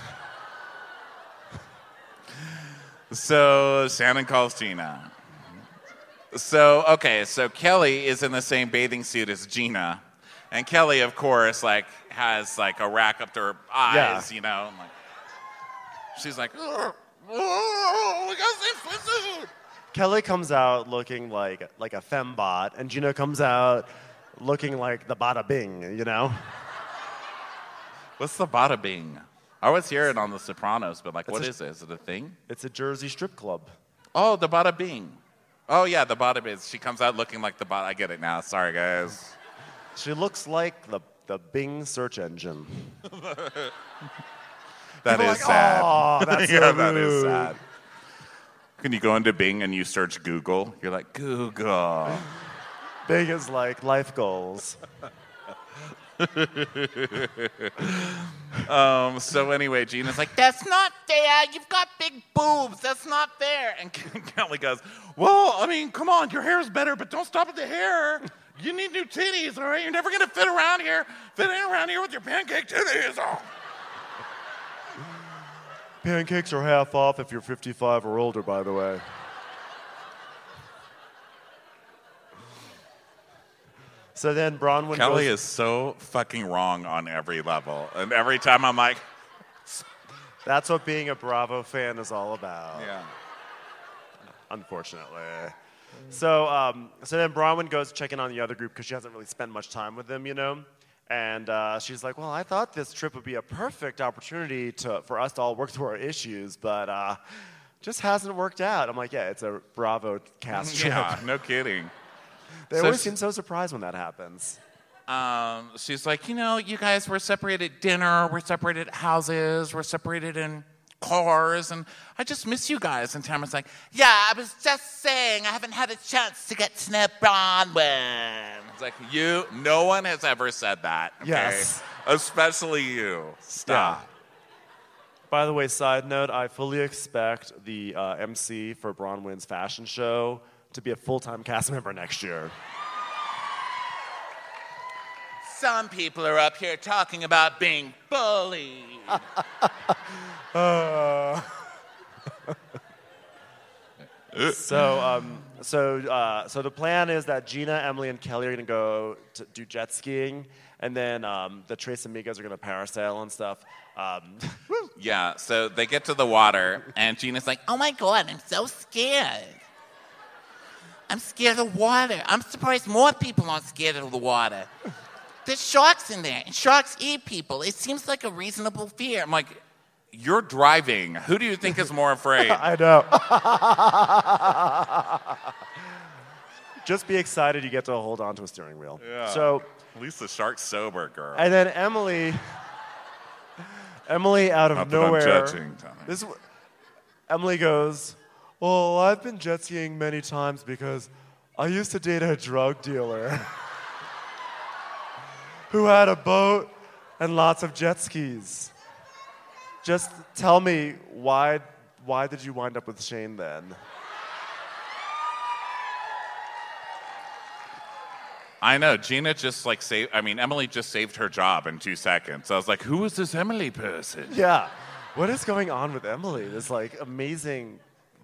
So Shannon calls Gina. So, okay, so Kelly is in the same bathing suit as Gina. And Kelly, of course, like, has, like, a rack up to her eyes, Yeah. you know. Like, she's like, oh, oh, we got the same swimsuit. Kelly comes out looking like like a fembot, and Gina comes out looking like the bada bing, you know? What's the bada bing? I always hear it on The Sopranos, but, like, It's what a- is it? Is it a thing? It's a Jersey strip club. Oh, the bada bing. Oh, yeah, the bada bing. She comes out looking like the bada. I get it now. Sorry, guys. She looks like the, the Bing search engine. That People is are like, sad. "Aw, that's yeah, so that is rude." sad. Can you go into Bing and you search Google? You're like, Google. Bing is like life goals. um, so anyway, Gina's like, that's not fair. You've got big boobs. That's not fair. And Kelly goes, well, I mean, come on. Your hair is better, but don't stop at the hair. You need new titties, all right? You're never going to fit around here. Fit in around here with your pancake titties. Oh. Pancakes are half off if you're fifty-five or older, by the way. So then Bronwyn Kelly goes... is so fucking wrong on every level. And every time I'm like... That's what being a Bravo fan is all about. Yeah. Unfortunately. So, um, so then Bronwyn goes checking on the other group because she hasn't really spent much time with them, you know? And uh, she's like, well, I thought this trip would be a perfect opportunity to, for us to all work through our issues, but uh, just hasn't worked out. I'm like, yeah, it's a Bravo cast trip. Yeah, no kidding. They So always she- seem so surprised when that happens. Um, she's like, you know, you guys were separated at dinner, we're separated at houses, we're separated in cars, and I just miss you guys. And Tamara's like, yeah, I was just saying I haven't had a chance to get to know Bronwyn. It's like, you, no one has ever said that, okay? Yes. Especially you. Stop. By the way, side note, I fully expect the uh, M C for Bronwyn's fashion show to be a full-time cast member next year. Some people are up here talking about being bullied. Uh. so, um, so, uh, so the plan is that Gina, Emily, and Kelly are gonna go to do jet skiing, and then um, the Tres Amigas are gonna parasail and stuff. Um, Yeah, so they get to the water, and Gina's like, oh my God, I'm so scared. I'm scared of water. I'm surprised more people aren't scared of the water. There's sharks in there, and sharks eat people. It seems like a reasonable fear. I'm like, you're driving. Who do you think is more afraid? I know. Just be excited you get to hold on to a steering wheel. Yeah. So, At least the shark's sober, girl. and then Emily, Emily out of Not that I'm nowhere. judging, Tommy. This is wh- Emily goes, well, I've been jet skiing many times because I used to date a drug dealer who had a boat and lots of jet skis. Just tell me, why, why did you wind up with Shane then? I know. Gina just like saved, I mean, Emily just saved her job in two seconds. I was like, who is this Emily person? Yeah. What is going on with Emily? This like amazing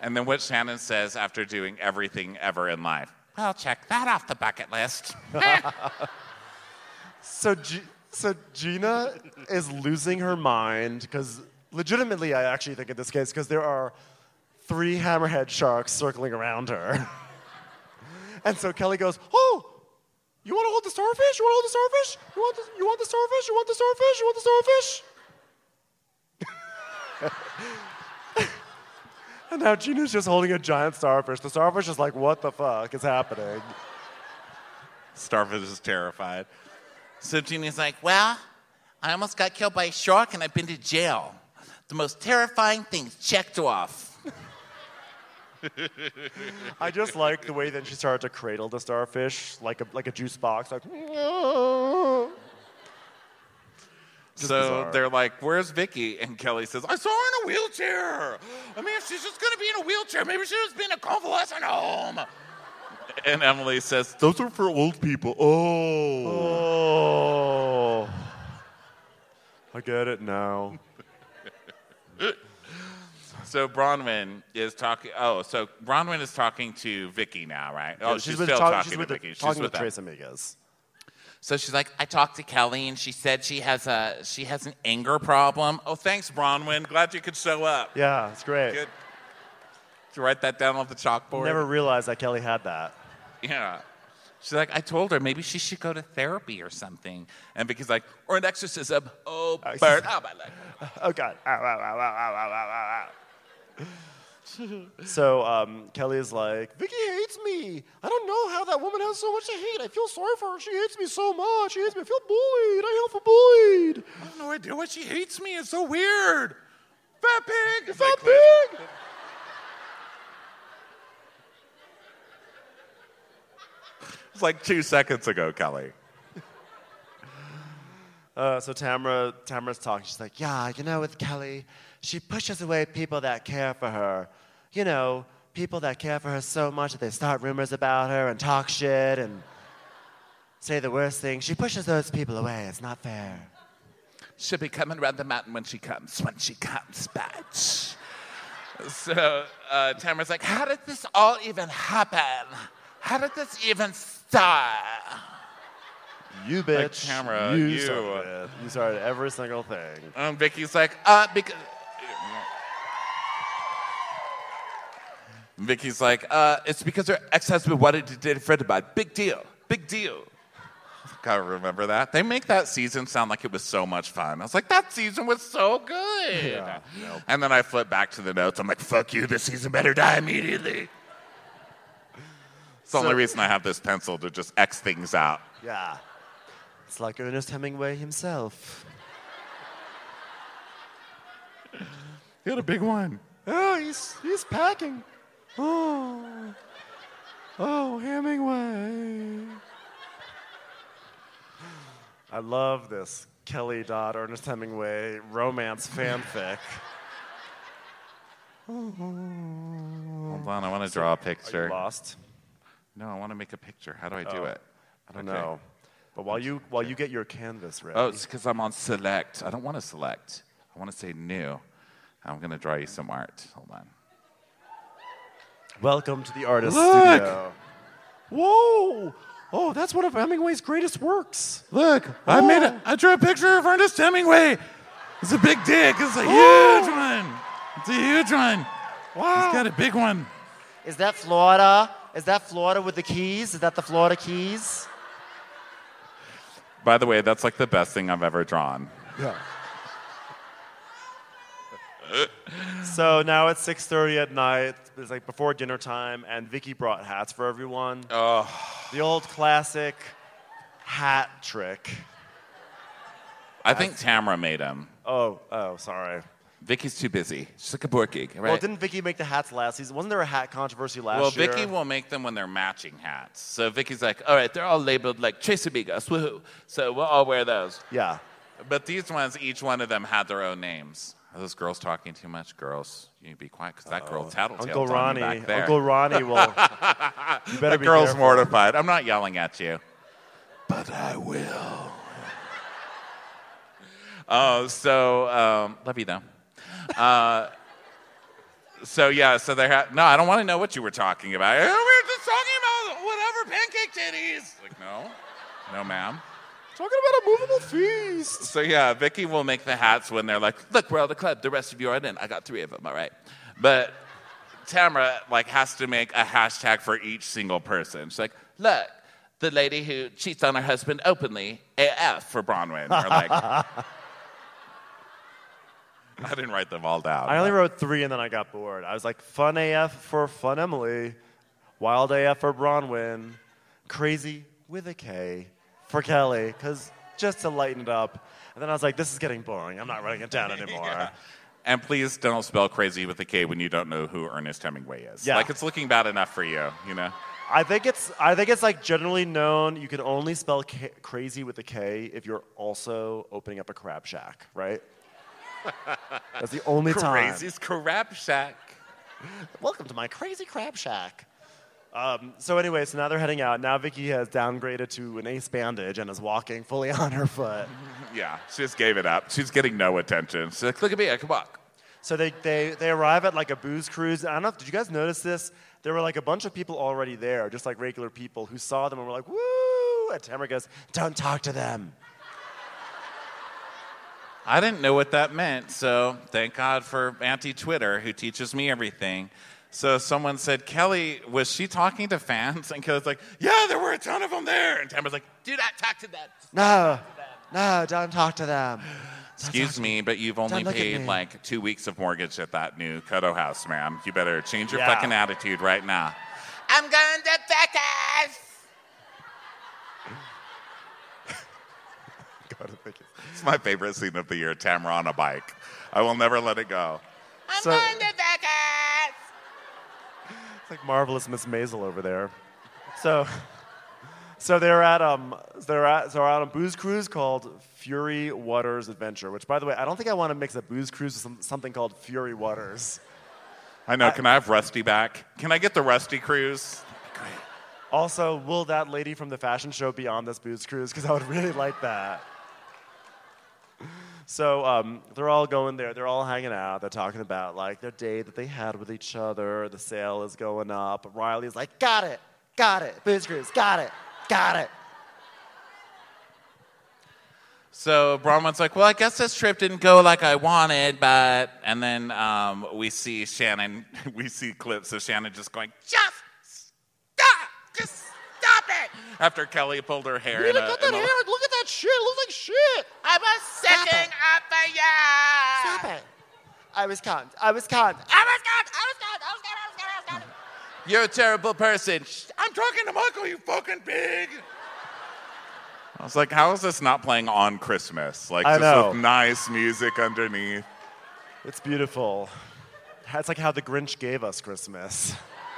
And then what Shannon says after doing everything ever in life. Well, check that off the bucket list. So, G- so Gina is losing her mind because, legitimately, I actually think in this case, because there are three hammerhead sharks circling around her. And so Kelly goes, "Oh, you want to hold the starfish? You want to hold the starfish? You want the, you want the starfish? You want the starfish? You want the starfish?" And now Gina's just holding a giant starfish. The starfish is like, "What the fuck is happening?" Starfish is terrified. So Gina's like, well, I almost got killed by a shark and I've been to jail. The most terrifying things checked off. I just like the way that she started to cradle the starfish like a like a juice box, like. Just so bizarre. they're like, "Where's Vicky?" And Kelly says, "I saw her in a wheelchair. I mean, if she's just gonna be in a wheelchair, maybe she was being a convalescent home." And Emily says, "Those are for old people." Oh. Oh. I get it now. So Bronwyn is talking. Oh, so Bronwyn is talking to Vicky now, right? Oh, Yeah, she's, with still talk- talking she's to with the- Vicky. She's talking with with them. Trace Amigas. So she's like, I talked to Kelly and she said she has a she has an anger Problem. Oh, thanks, Bronwyn. Glad you could show up. Yeah, it's great. Good. Did you write that down on the chalkboard? Never realized that Kelly had that. Yeah. She's like, I told her maybe she should go to therapy or something. And Vicky's like, or an exorcism. Oh, Exorcism. bird. Oh, my leg. Oh, God. Ow, ow, ow, ow, ow, ow, ow, ow. So um, Kelly is like, "Vicky hates me. I don't know how that woman has so much to hate. I feel sorry for her. She hates me so much. She hates me. I feel bullied. I feel bullied. I have no idea why she hates me. It's so weird. Fat pig. Fat pig." It's like two seconds ago, Kelly. Uh, so Tamara, Tamara's talking. She's like, "Yeah, you know, with Kelly, she pushes away people that care for her. You know, people that care for her so much that they start rumors about her and talk shit and say the worst things. She pushes those people away. It's not fair." She'll be coming around the mountain when she comes, when she comes, bitch. So uh, Tamara's like, How did this all even happen? How did this even start? You bitch. Tamara, you, you. started it. You started every single thing. Um, Vicky's like, uh, because. Vicky's like, uh, it's because her ex-husband wanted to date a friend of mine. Big deal. Big deal. Gotta remember that. They make that season sound like it was so much fun. I was like, that season was so good. Yeah, nope. And then I flip back to the notes. I'm like, fuck you, this season better die immediately. It's the So- only reason I have this pencil to just X things out. Yeah. It's like Ernest Hemingway himself. He had a big one. Oh, he's he's packing. Oh. Oh, Hemingway. I love this Kelly Dodd Ernest Hemingway romance fanfic. Hold on, I want to draw a Are picture. you lost? No, I want to make a picture. How do I do Oh, it? I don't know. But while you while you get your canvas ready. Oh, it's because I'm on select. I don't want to select. I want to say new. I'm going to draw you some art. Hold on. Welcome to the artist Look! studio. Whoa! Oh, that's one of Hemingway's greatest works. Look, I Oh. made a, I drew a picture of Ernest Hemingway. It's a big dick. It's a Oh. huge one. It's a huge one. Wow. He's got a big one. Is that Florida? Is that Florida with the keys? Is that the Florida Keys? By the way, that's like the best thing I've ever drawn. Yeah. So now it's six thirty at night. It's like before dinner time, and Vicky brought hats for everyone. Oh, The old classic hat trick. I think Tamara made him. Oh, oh, sorry. Vicky's too busy. She's like a board geek, right? Well, didn't Vicky make the hats last season? Wasn't there a hat controversy last Well, year? Vicky will make them when they're matching hats. So Vicky's like, all right, they're all labeled like Trace Amigos, woohoo. So we'll all wear those. Yeah. But these ones, each one of them had their own names. Are those girls talking too much? Girls, you need to be quiet because that girl tattletaled Uncle on you Ronnie. back there. Uncle Ronnie will. You better That be girl's careful. mortified. I'm not yelling at you. But I will. Oh, so, um, love you though. Uh, So, yeah, so they had, no, I don't want to know what you were talking about. We were just talking about whatever, pancake titties. Like, no, no, ma'am. Talking about a movable feast. So, yeah, Vicky will make the hats when they're like, look, we're all the club. The rest of you are in. I got three of them, all right? But Tamara, like, has to make a hashtag for each single person. She's like, look, the lady who cheats on her husband openly, A F for Bronwyn. Or like... I didn't write them all down. I only wrote three and then I got bored. I was like, fun A F for Fun Emily, wild A F for Bronwyn, crazy with a K for Kelly, because just to lighten it up. And then I was like, this is getting boring. I'm not writing it down anymore. Yeah. And please don't spell crazy with a K when you don't know who Ernest Hemingway is. Yeah. Like, it's looking bad enough for you, you know? I think it's I think it's like generally known you can only spell K- crazy with a K if you're also opening up a crab shack, right? That's the only time. Crazy's Crab Shack. Welcome to my crazy crab shack. Um, so anyway, so now they're heading out. Now Vicky has downgraded to an ace bandage and is walking fully on her foot. Yeah, she just gave it up. She's getting no attention. She's like, look at me, I can walk. So they, they, they arrive at like a booze cruise. I don't know, did you guys notice this? There were like a bunch of people already there, just like regular people who saw them and were like, woo! And Tamara goes, don't talk to them. I didn't know what that meant, so thank God for Auntie Twitter, who teaches me everything. So someone said, Kelly, was she talking to fans? And Kelly's like, yeah, there were a ton of them there. And Tamara's like, do not talk to them. No, no, don't talk to them. Don't Excuse me, me. but you've only paid like two weeks of mortgage at that new Cuddo house, ma'am. You better change your Yeah. fucking attitude right now. I'm going to Becca's. It's my favorite scene of the year, Tamara on a bike. I will never let it go. I'm So- going to Becca's. It's like Marvelous Miss Maisel over there. So, so they're at um, they're at so they're on a booze cruise called Fury Waters Adventure. Which, by the way, I don't think I want to mix a booze cruise with some, something called Fury Waters. I know. Can I have Rusty back? Can I get the Rusty cruise? Also, will that lady from the fashion show be on this booze cruise? Because I would really like that. So um, they're all going there. They're all hanging out. They're talking about like their date that they had with each other. The sale is going up. Riley's like, got it, got it, booze cruise, got it, got it. So Bronwyn's like, well, I guess this trip didn't go like I wanted, but... And then um, we see Shannon, we see clips of Shannon just going, just stop, just stop it. After Kelly pulled her hair in a... Look at that in a- hair. Look at that shit. It looks like shit. I was setting up for you. Stop it. I was caught. I was caught. I was good. I was good. I was good. I was good. I was good. You're a terrible person. I'm talking to Michael, you fucking pig. I was like, how is this not playing on Christmas? Like, I just know. with nice music underneath. It's beautiful. It's like how the Grinch gave us Christmas.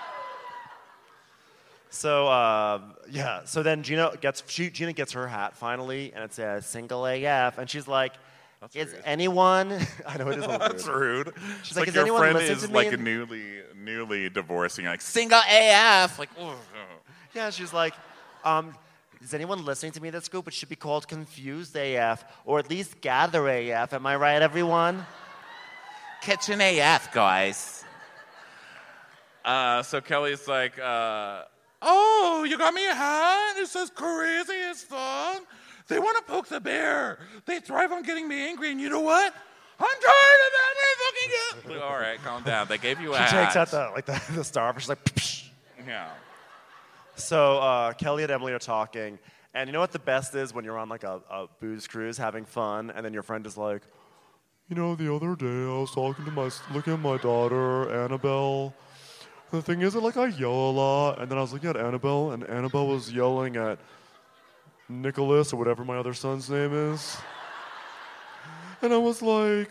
So, uh, yeah. So then Gina gets she, Gina gets her hat finally, and it says single A F, and she's like, That's "Is rude. anyone?" I know it is a little That's rude. rude. She's It's like, like, "Is your anyone friend listening is to me?" like a newly, newly divorced, and you're like, Single A F. Like, "Ugh." Yeah, she's like, um, "Is anyone listening to me at this group? It should be called Confused A F, or at least Gather A F. Am I right, everyone?" kitchen A F, guys. Uh, so Kelly's like, uh, oh, you got me a hat? It says crazy as fuck. They want to poke the bear. They thrive on getting me angry, and you know what? I'm tired of that. I'm fucking good. All right, calm down. They gave you a She hat. takes out the like the, the star. She's like, Psh. Yeah. So uh, Kelly and Emily are talking, and you know what the best is when you're on like a, a booze cruise having fun, and then your friend is like, you know, the other day I was talking to my, looking at my daughter, Annabelle. The thing is, like, I yell a lot, and then I was looking at Annabelle, and Annabelle was yelling at Nicholas, or whatever my other son's name is. And I was like,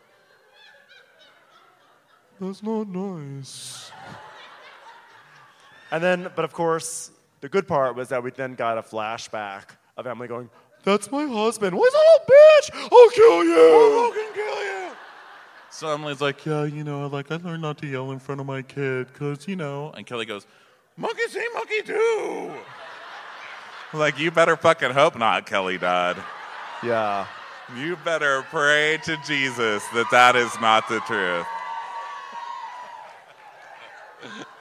that's not nice. And then, but of course, the good part was that we then got a flashback of Emily going, that's my husband. Why is that little bitch? I'll kill you. I'll fucking kill you. So Emily's like, yeah, you know, like I learned not to yell in front of my kid, because, you know. And Kelly goes, monkey see, monkey do. Like, you better fucking hope not, Kelly Dodd. Yeah. You better pray to Jesus that that is not the truth.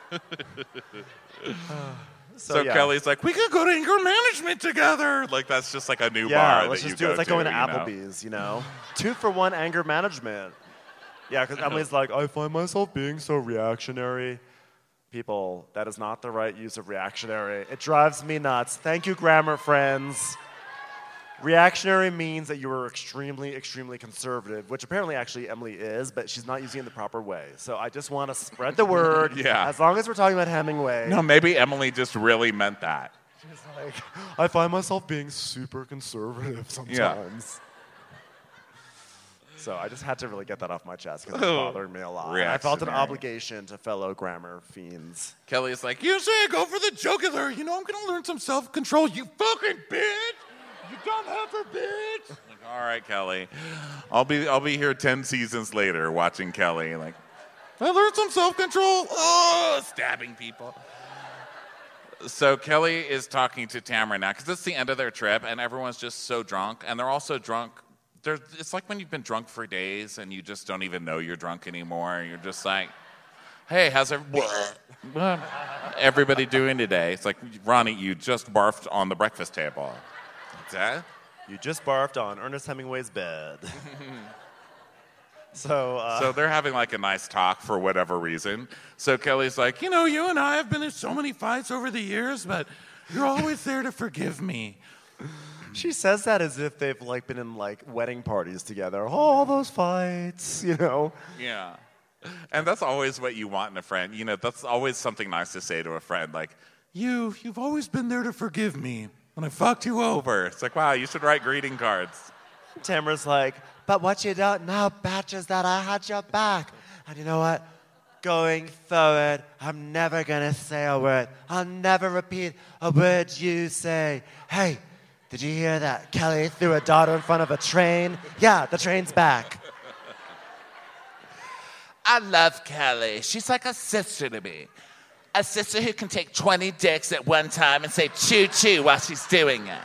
So, So, yeah. Kelly's like, we could go to anger management together. Like, that's just like a new Yeah, bar let's that just you do it. go It's like going to you know? Applebee's, you know? Two for one anger management. Yeah, because Emily's like, I find myself being so reactionary. People, that is not the right use of reactionary. It drives me nuts. Thank you, grammar friends. Reactionary means that you are extremely, extremely conservative, which apparently actually Emily is, but she's not using it in the proper way. So I just want to spread the word. Yeah. As long as we're talking about Hemingway. No, maybe Emily just really meant that. She's like, I find myself being super conservative sometimes. So I just had to really get that off my chest because it bothered me a lot. I felt an Reactionary. obligation to fellow grammar fiends. Kelly's like, you say go for the jugular. You know, I'm going to learn some self-control, you fucking bitch. You don't have a bitch. Like, all right, Kelly. I'll be I'll be here ten seasons later watching Kelly. Like, I learned some self-control. Oh, stabbing people. So Kelly is talking to Tamara now because it's the end of their trip and everyone's just so drunk. And they're also drunk. They're, it's like when you've been drunk for days and you just don't even know you're drunk anymore. You're just like, hey, how's everybody, everybody doing today? It's like, Ronnie, you just barfed on the breakfast table. That? You just barfed on Ernest Hemingway's bed. so, uh, so they're having like a nice talk for whatever reason. So Kelly's like, you know, you and I have been in so many fights over the years, but you're always there to forgive me. She says that as if they've like been in like wedding parties together. Oh, all those fights, you know. Yeah. And that's always what you want in a friend. You know, that's always something nice to say to a friend. Like, you, you've always been there to forgive me when I fucked you over. It's like, wow, you should write greeting cards. Tamara's like, but what you don't know, Batch, is that I had your back. And you know what? Going forward, I'm never going to say a word. I'll never repeat a word you say. Hey, did you hear that? Kelly threw a daughter in front of a train. Yeah, the train's back. I love Kelly. She's like a sister to me. A sister who can take twenty dicks at one time and say choo-choo while she's doing it.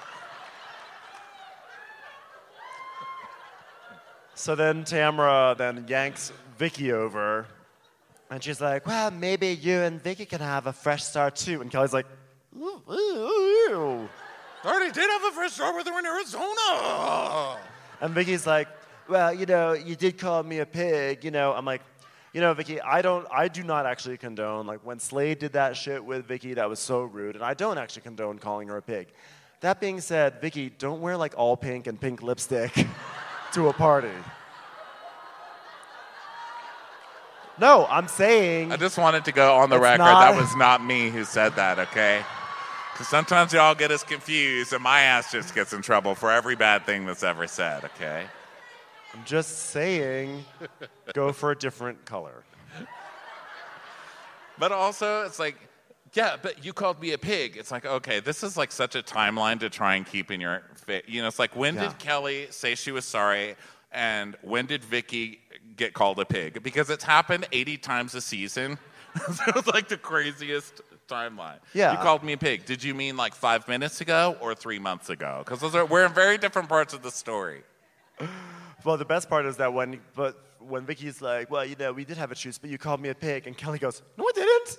So then Tamara then yanks Vicky over, and she's like, well, maybe you and Vicky can have a fresh start too. And Kelly's like, ooh, ooh, ooh. I already did have a fresh start with her in Arizona. And Vicky's like, well, you know, you did call me a pig, you know. I'm like, you know, Vicky, I don't, I do not actually condone, like, when Slade did that shit with Vicky, that was so rude, and I don't actually condone calling her a pig. That being said, Vicky, don't wear, like, all pink and pink lipstick to a party. No, I'm saying... I just wanted to go on the It's record. not- That was not me who said that, okay? Because sometimes y'all get us confused, and my ass just gets in trouble for every bad thing that's ever said, okay? I'm just saying, go for a different color. But also, it's like, yeah, but you called me a pig. It's like, okay, this is like such a timeline to try and keep in your face. You know, it's like, when Yeah. did Kelly say she was sorry, and when did Vicky get called a pig? Because it's happened eighty times a season. So it's like the craziest timeline. Yeah. You called me a pig. Did you mean like five minutes ago or three months ago? Because those are we're in very different parts of the story. Well, the best part is that when, but when Vicky's like, well, you know, we did have a truce, but you called me a pig, and Kelly goes, no, I didn't.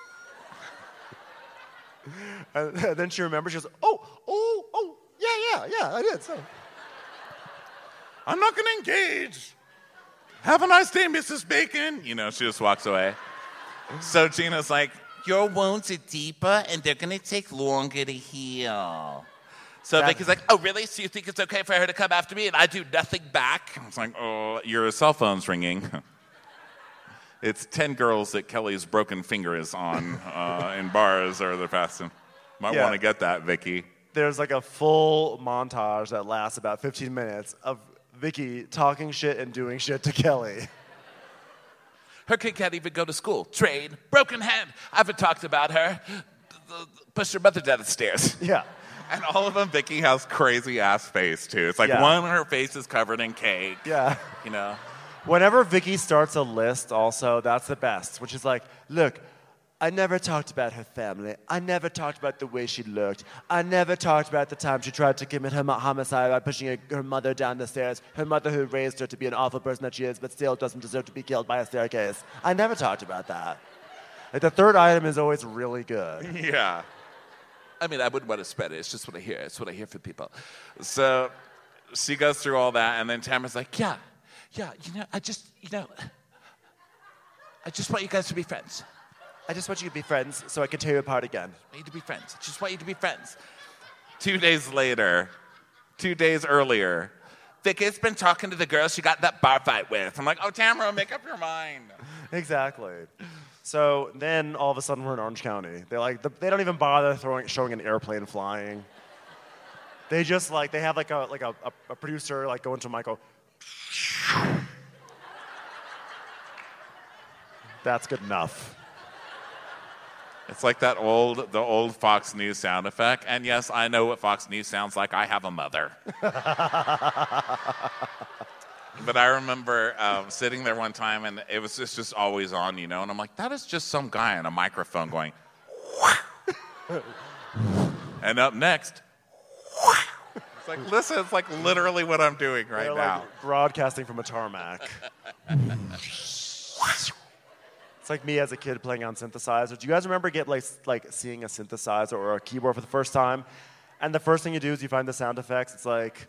and, and then she remembers, she goes, oh, oh, oh, yeah, yeah, yeah, I did, so. I'm not going to engage. Have a nice day, Missus Bacon. You know, she just walks away. So Gina's like, Your wounds are deeper and they're going to take longer to heal. so That- Vicky's like, oh, really? So you think it's okay for her to come after me and I do nothing back? I was like, oh, your cell phone's ringing. It's ten girls that Kelly's broken finger is on uh, in bars or the past. Might Yeah. want to get that, Vicky. There's like a full montage that lasts about fifteen minutes of Vicky talking shit and doing shit to Kelly. Her kid can't even go to school. Trade, broken hand. I haven't talked about her. Pushed her mother down the stairs. Yeah. And all of them, Vicky has crazy ass face too. It's like Yeah. one, her face is covered in cake. Yeah. You know. Whenever Vicky starts a list, also, that's the best, which is like, look, I never talked about her family. I never talked about the way she looked. I never talked about the time she tried to commit her homicide by pushing her, her mother down the stairs, her mother who raised her to be an awful person that she is, but still doesn't deserve to be killed by a staircase. I never talked about that. Like the third item is always really good. Yeah. I mean, I wouldn't want to spread it. It's just what I hear. It's what I hear from people. So she goes through all that, and then Tamara's like, Yeah, yeah, you know, I just, you know, I just want you guys to be friends. I just want you to be friends so I can tear you apart again. I want you to be friends. I just want you to be friends. two days later, two days earlier, Vicky's been talking to the girl she got in that bar fight with. I'm like, oh, Tamara, make up your mind. Exactly. So then all of a sudden we're in Orange County. They like they don't even bother throwing showing an airplane flying. They just like they have like a like a, a, a producer like go into a mic go. That's good enough. It's like that old, the old Fox News sound effect. And yes, I know what Fox News sounds like. I have a mother. But I remember um, sitting there one time, and it was just, just always on, you know. And I'm like, that is just some guy on a microphone going, and up next, it's like, listen, it's like literally what I'm doing right They're now. like broadcasting from a tarmac. It's like me as a kid playing on synthesizer. Do you guys remember get like like seeing a synthesizer or a keyboard for the first time, and the first thing you do is you find the sound effects? It's like,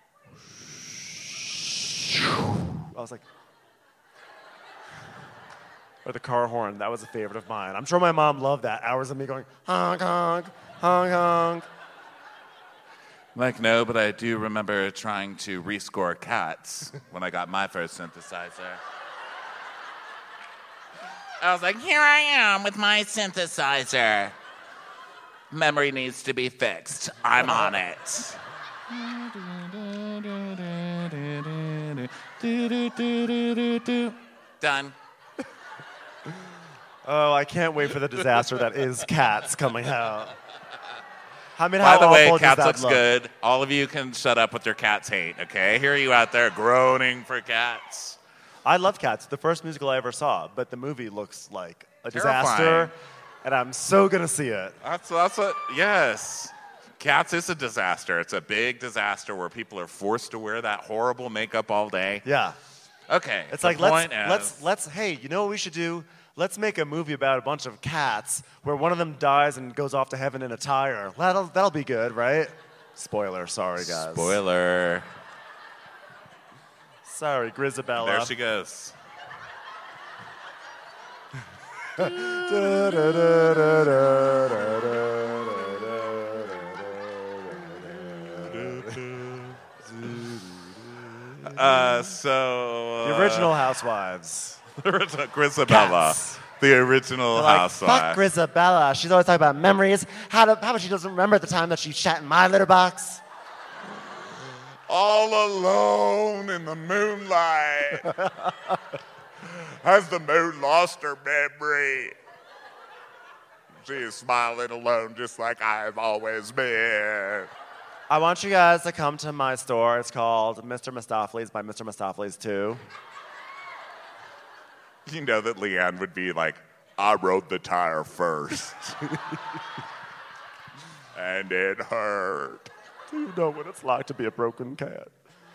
I was like, or the car horn. That was a favorite of mine. I'm sure my mom loved that. Hours of me going honk honk honk honk. Like, no, but I do remember trying to rescore Cats when I got my first synthesizer. I was like, here I am with my synthesizer. Memory needs to be fixed. I'm on it. Done. Oh, I can't wait for the disaster that is Cats coming out. I mean, By how the way, awful does Cats that looks look? good. All of you can shut up with your Cats hate, okay? I hear you out there groaning for Cats. I love Cats. The first musical I ever saw, but the movie looks like a Terrifying. disaster, and I'm so gonna see it. That's that's what. Yes, Cats is a disaster. It's a big disaster where people are forced to wear that horrible makeup all day. Yeah. Okay. It's the like let's point is, let's let's hey, you know what we should do? Let's make a movie about a bunch of cats where one of them dies and goes off to heaven in a tire. That'll that'll be good, right? Spoiler, sorry guys. Spoiler. Sorry, Grisabella. There she goes. Uh, so The original Housewives. The original Grisabella. Cats. The original They're like, housewife. fuck Grisabella. She's always talking about memories. How, do, how about she doesn't remember the time that she shat in my litter box? All alone in the moonlight. Has the moon lost her memory? She is smiling alone just like I've always been. I want you guys to come to my store. It's called Mister Mistopheles by Mister Mistopheles two. You know that Leanne would be like, I rode the tire first. And it hurt. You know what it's like to be a broken cat.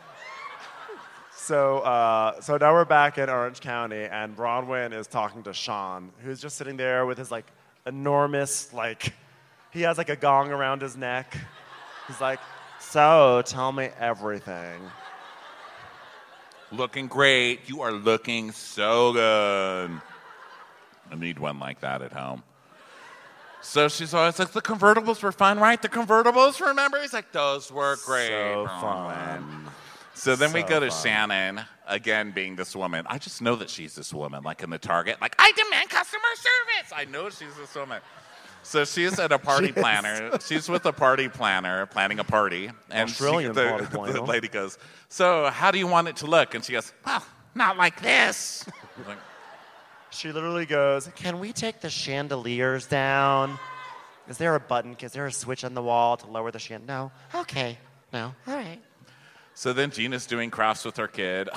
So, uh, so now we're back in Orange County, and Bronwyn is talking to Sean, who's just sitting there with his like enormous, like, he has like a gong around his neck. He's like, so tell me everything. Looking great. You are looking so good. I need one like that at home. So she's always like, the convertibles were fun, right? The convertibles, remember? He's like, those were great. So Bronwyn." fun. So then we So go to fun. Shannon, again being this woman. I just know that she's this woman, like in the Target. Like, I demand customer service. I know she's this woman. So she's at a party She is. planner. She's with a party planner, planning a party. And she- Australian the, party planner. the lady goes, so how do you want it to look? And she goes, well, not like this. I was like, She literally goes, can we take the chandeliers down? Is there a button? Is there a switch on the wall to lower the chandelier? No. Okay. No. All right. So then Gina's doing crafts with her kid.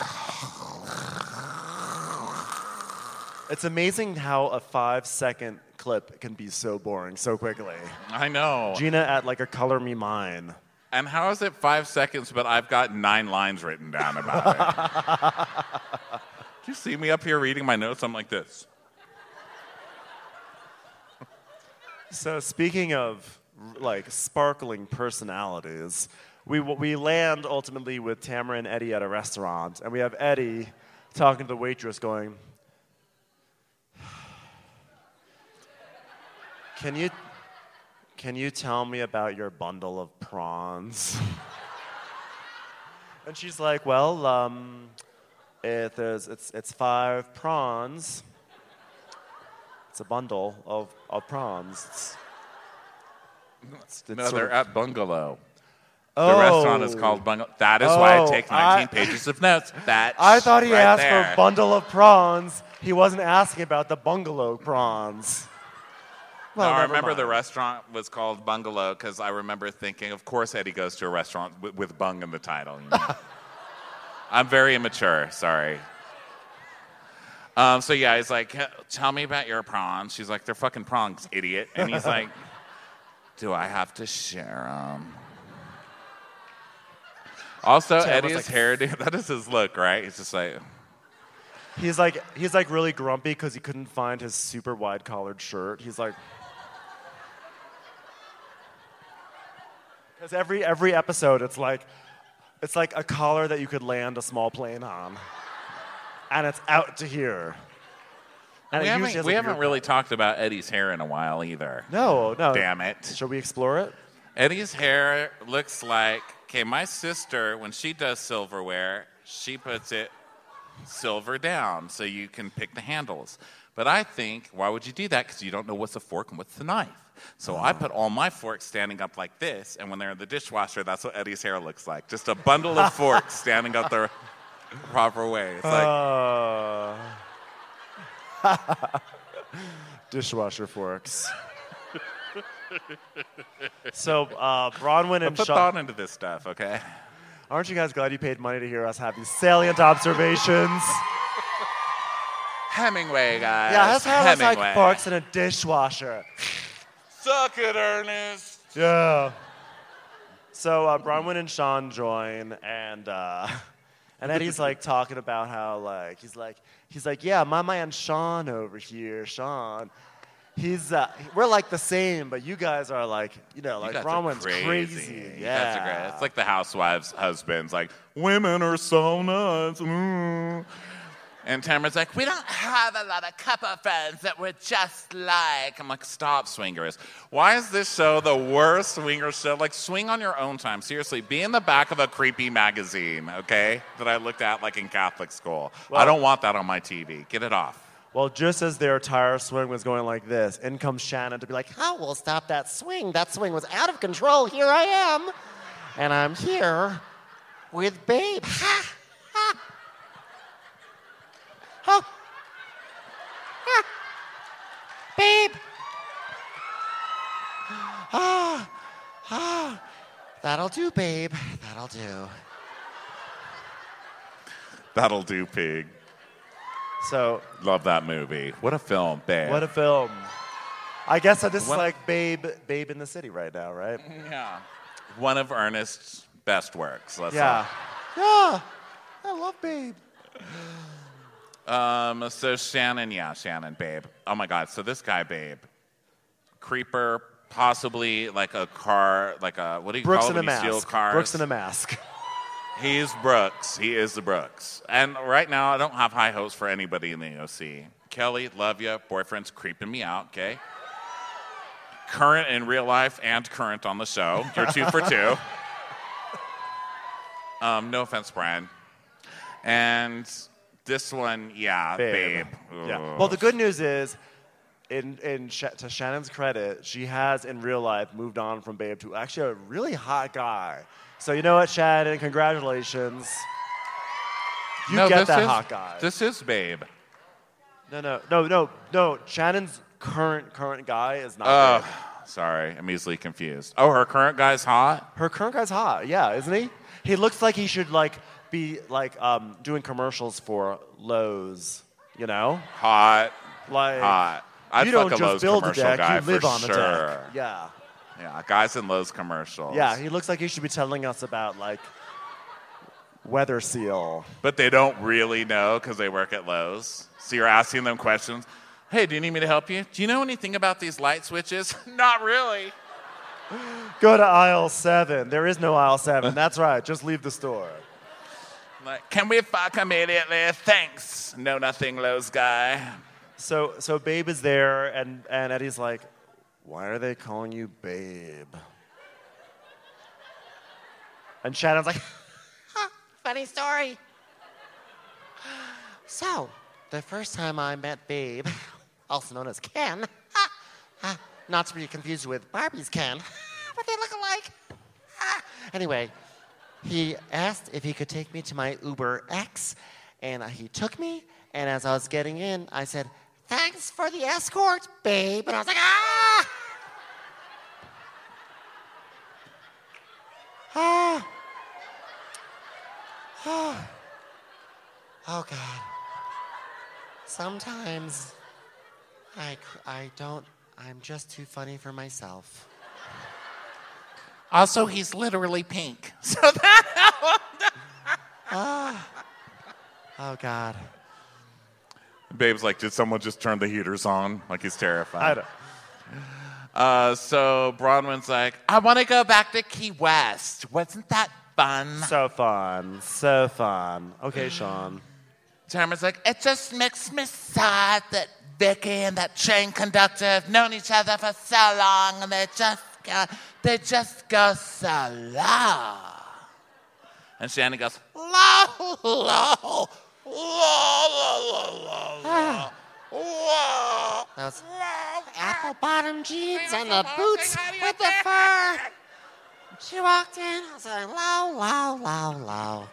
It's amazing how a five-second clip can be so boring so quickly. I know. Gina at like a color me mine. And how is it five seconds, but I've got nine lines written down about it? Do you see me up here reading my notes? I'm like this. So speaking of like sparkling personalities, we we land ultimately with Tamara and Eddie at a restaurant, and we have Eddie talking to the waitress, going, "Can you can you tell me about your bundle of prawns?" And she's like, "Well, um, it, there's it's it's five prawns. It's a bundle of of prawns." It's, it's, it's No, sort they're of- at Bungalow. Oh. The restaurant is called Bungalow. That is why I Oh, take nineteen I- pages of notes. That I thought he right asked there. for a bundle of prawns. He wasn't asking about the bungalow prawns. Well, no, I never remember mind. the restaurant was called Bungalow because I remember thinking, of course Eddie goes to a restaurant with, with bung in the title. You know? I'm very immature, sorry. Um, so yeah, he's like, tell me about your prawns. She's like, they're fucking prawns, idiot. And he's like, do I have to share them? Also, Tamara's Eddie's like- hairdo, that is his look, right? He's just like, He's like he's like really grumpy because he couldn't find his super wide collared shirt. He's like, because every every episode it's like it's like a collar that you could land a small plane on, and it's out to here. And we it haven't, usually has we a haven't weird- really talked about Eddie's hair in a while either. No, no. Damn it. Shall we explore it? Eddie's hair looks like, okay, my sister, when she does silverware, she puts it silver down so you can pick the handles. But I think, why would you do that? Because you don't know what's a fork and what's the knife. So I put all my forks standing up like this, and when they're in the dishwasher, that's what Eddie's hair looks like. Just a bundle of forks standing up the proper way. It's like, Uh, dishwasher forks. So, uh, Bronwyn and put Sean, thought into this stuff, okay? aren't you guys glad you paid money to hear us have these salient observations? Hemingway, guys. Yeah, his hair looks Hemingway. like forks in a dishwasher. Suck it, Ernest. Yeah. So uh, Bronwyn and Sean join, and uh, and Eddie's like talking about how like he's like he's like yeah, my man Sean over here, Sean. He's uh, we're like the same, but you guys are like you know like You guys are Bronwyn's crazy. crazy. You Yeah. guys are great. It's like the housewives' husbands, like, women are so nuts. Mm. And Tamara's like, we don't have a lot of couple friends that we're just like. I'm like, stop, swingers. Why is this show the worst swinger show? Like, swing on your own time. Seriously, be in the back of a creepy magazine, okay, that I looked at like in Catholic school. Well- I don't want that on my T V. Get it off. Well, just as their tire swing was going like this, in comes Shannon to be like, how will stop that swing? That swing was out of control. Here I am. And I'm here with Babe. Ha! Ha! Ha! Ha! Babe! Ah! Ah! That'll do, Babe. That'll do. That'll do, pig. So, Love that movie. What a film, babe. what a film. I guess that this What- is like Babe, Babe in the City right now, right? Yeah. One of Ernest's best works. Let's Yeah. Yeah. I love Babe. Um, so Shannon, yeah, Shannon, Babe. Oh my God. So this guy, Babe, creeper, possibly like a car, like a what do you Brooks call in it a when you steal mask. cars? Brooks in a mask. He's Brooks. He is the Brooks. And right now, I don't have high hopes for anybody in the O C. Kelly, love you. Boyfriend's creeping me out. Okay. Current in real life and current on the show. You're two for two. Um, no offense, Brian. And this one, yeah, babe. Yeah. Ugh. Well, the good news is, in in Sh- to Shannon's credit, she has in real life moved on from Babe to actually a really hot guy. So you know what, Shannon? Congratulations. You No, get this that is- hot guy. This is Babe. No, no, no, no, no. Shannon's current current guy is not. Oh, Babe. sorry. I'm easily confused. Oh, her current guy's hot? Her current guy's hot. Yeah, isn't he? He looks like he should like be like um, doing commercials for Lowe's. You know, Hot. like Hot. I'd you fuck don't a just Lowe's build a commercial deck, guy you live for on a sure. deck. Yeah. Yeah, guys in Lowe's commercials. Yeah, he looks like he should be telling us about like Weather Seal. But they don't really know because they work at Lowe's. So you're asking them questions. Hey, do you need me to help you? Do you know anything about these light switches? Not really. Go to aisle seven. There is no aisle seven. That's right. Just leave the store. Like, can we fuck immediately? Thanks. No, nothing, Lowe's guy. So, so Babe is there, and, and Eddie's like, why are they calling you Babe? And Shannon's like, Funny story. So, the first time I met Babe, also known as Ken, uh, not to be confused with Barbie's Ken, but they look alike. Anyway, he asked if he could take me to my Uber X, and uh, he took me, and as I was getting in, I said, thanks for the escort, babe. And I was like, ah! Ah. Oh. Oh, God. Sometimes I, I don't, I'm just too funny for myself. Also, he's literally pink. So that Ah. Oh, God. Babe's like, did someone just turn the heaters on? Like he's terrified. I don't. Uh, so Bronwyn's like, I want to go back to Key West. Wasn't that fun? So fun. So fun. Okay, Sean. Tamara's like, it just makes me sad that Vicky and that train conductor have known each other for so long, and they just go, they just go so low. and Shannon goes, Low, low, low, low, low, low. Whoa. Those apple bottom jeans and the boots with the fur. She walked in, I was like, low, low, low, low.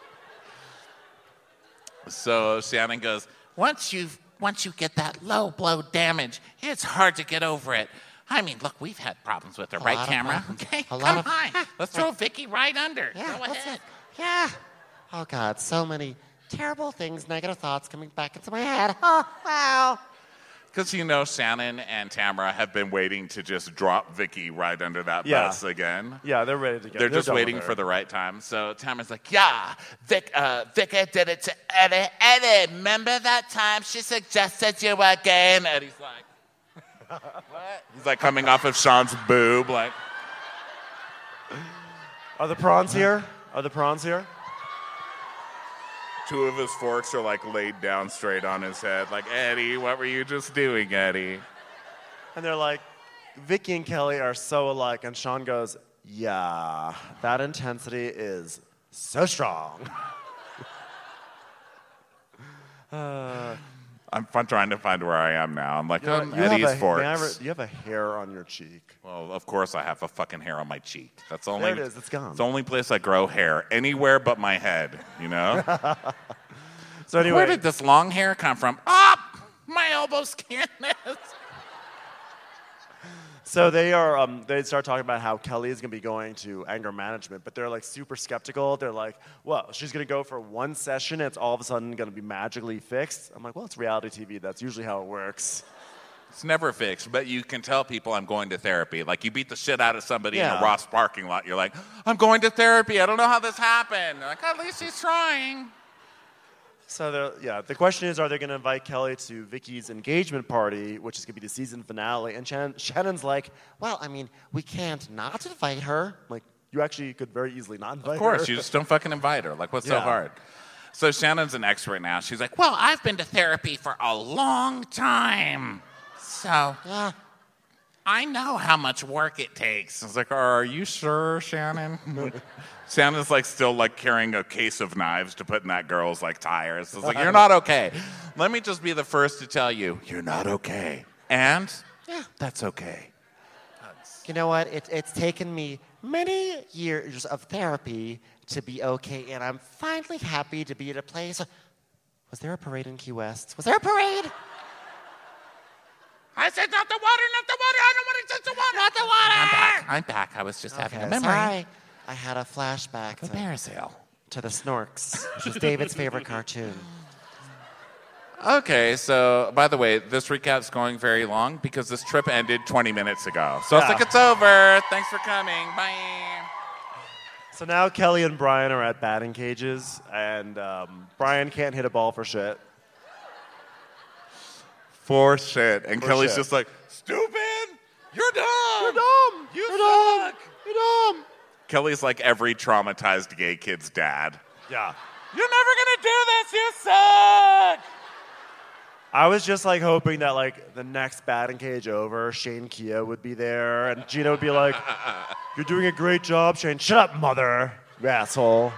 So Shannon goes, Once you once you get that low blow damage, it's hard to get over it. I mean, look, we've had problems with her, A right, lot of camera? problems. Okay, A come lot of- on. Let's throw Vicky right under. Yeah, Go let's ahead. Yeah. Oh, God, so many terrible things, negative thoughts coming back into my head. Oh, wow. because you know Shannon and Tamara have been waiting to just drop Vicky right under that Yeah. bus again. Yeah, they're ready to get. They're just done with waiting her. for the right time. So Tamara's like, Yeah, Vic, uh, Vicky did it to Eddie. Eddie, remember that time she suggested you were gay? And Eddie's like, what? He's like coming off of Sean's boob, like. Are the prawns here? Are the prawns here? Two of his forks are like laid down straight on his head. Like, Eddie, what were you just doing, Eddie? And they're like, Vicky and Kelly are so alike. And Sean goes, yeah, that intensity is so strong. uh, I'm fun trying to find where I am now. I'm like, you, know, um, you have Eddie's a, forks. may I re- you have a hair on your cheek. Well, of course I have a fucking hair on my cheek. That's the only. There it is. It's gone. It's the only place I grow hair. Anywhere but my head. You know. So anyway, Where did this long hair come from? Up my elbow skin is. So they are. Um, they start talking about how Kelly is going to be going to anger management, but they're like super skeptical. They're like, "Well, she's going to go for one session. And it's all of a sudden going to be magically fixed." I'm like, "Well, it's reality T V. That's usually how it works." It's never fixed, but you can tell people I'm going to therapy. Like you beat the shit out of somebody in Yeah. a Ross parking lot. You're like, I'm going to therapy. I don't know how this happened. They're like, at least he's trying. So they're- yeah, the question is, are they going to invite Kelly to Vicky's engagement party, which is going to be the season finale? And Shannon, Shannon's like, Well, I mean, we can't not invite her. I'm like, you actually could very easily not invite Of course, her. you just don't fucking invite her. Like, what's so Yeah. hard? So Shannon's an expert now. She's like, well, I've been to therapy for a long time. So Yeah. I know how much work it takes. I was like, are you sure, Shannon? Shannon's like still like carrying a case of knives to put in that girl's like tires. I was like, you're not okay. Let me just be the first to tell you, you're not okay. And Yeah. that's okay. You know what? It, it's taken me many years of therapy to be okay, and I'm finally happy to be at a place. Was there a parade in Key West? Was there a parade? I said, not the water, not the water. I don't want to touch the water. Not the water! I'm back. I'm back. I was just having a Okay, memory. sorry. I had a flashback The to, parasail. to the Snorks, which was David's favorite cartoon. Okay, so by the way, this recap's going very long because this trip ended twenty minutes ago. So it's Yeah. like it's over. Thanks for coming. Bye. So now Kelly and Brian are at batting cages, and um, Brian can't hit a ball for shit. For shit. And For Kelly's shit. just like, stupid! You're dumb! You're dumb! You You're suck! dumb! You're dumb! Kelly's like every traumatized gay kid's dad. Yeah. You're never gonna do this, you suck! I was just like hoping that like the next batting cage over, Shane Kia would be there, and Gina would be like, "You're doing a great job, Shane. Shut up, mother, you asshole."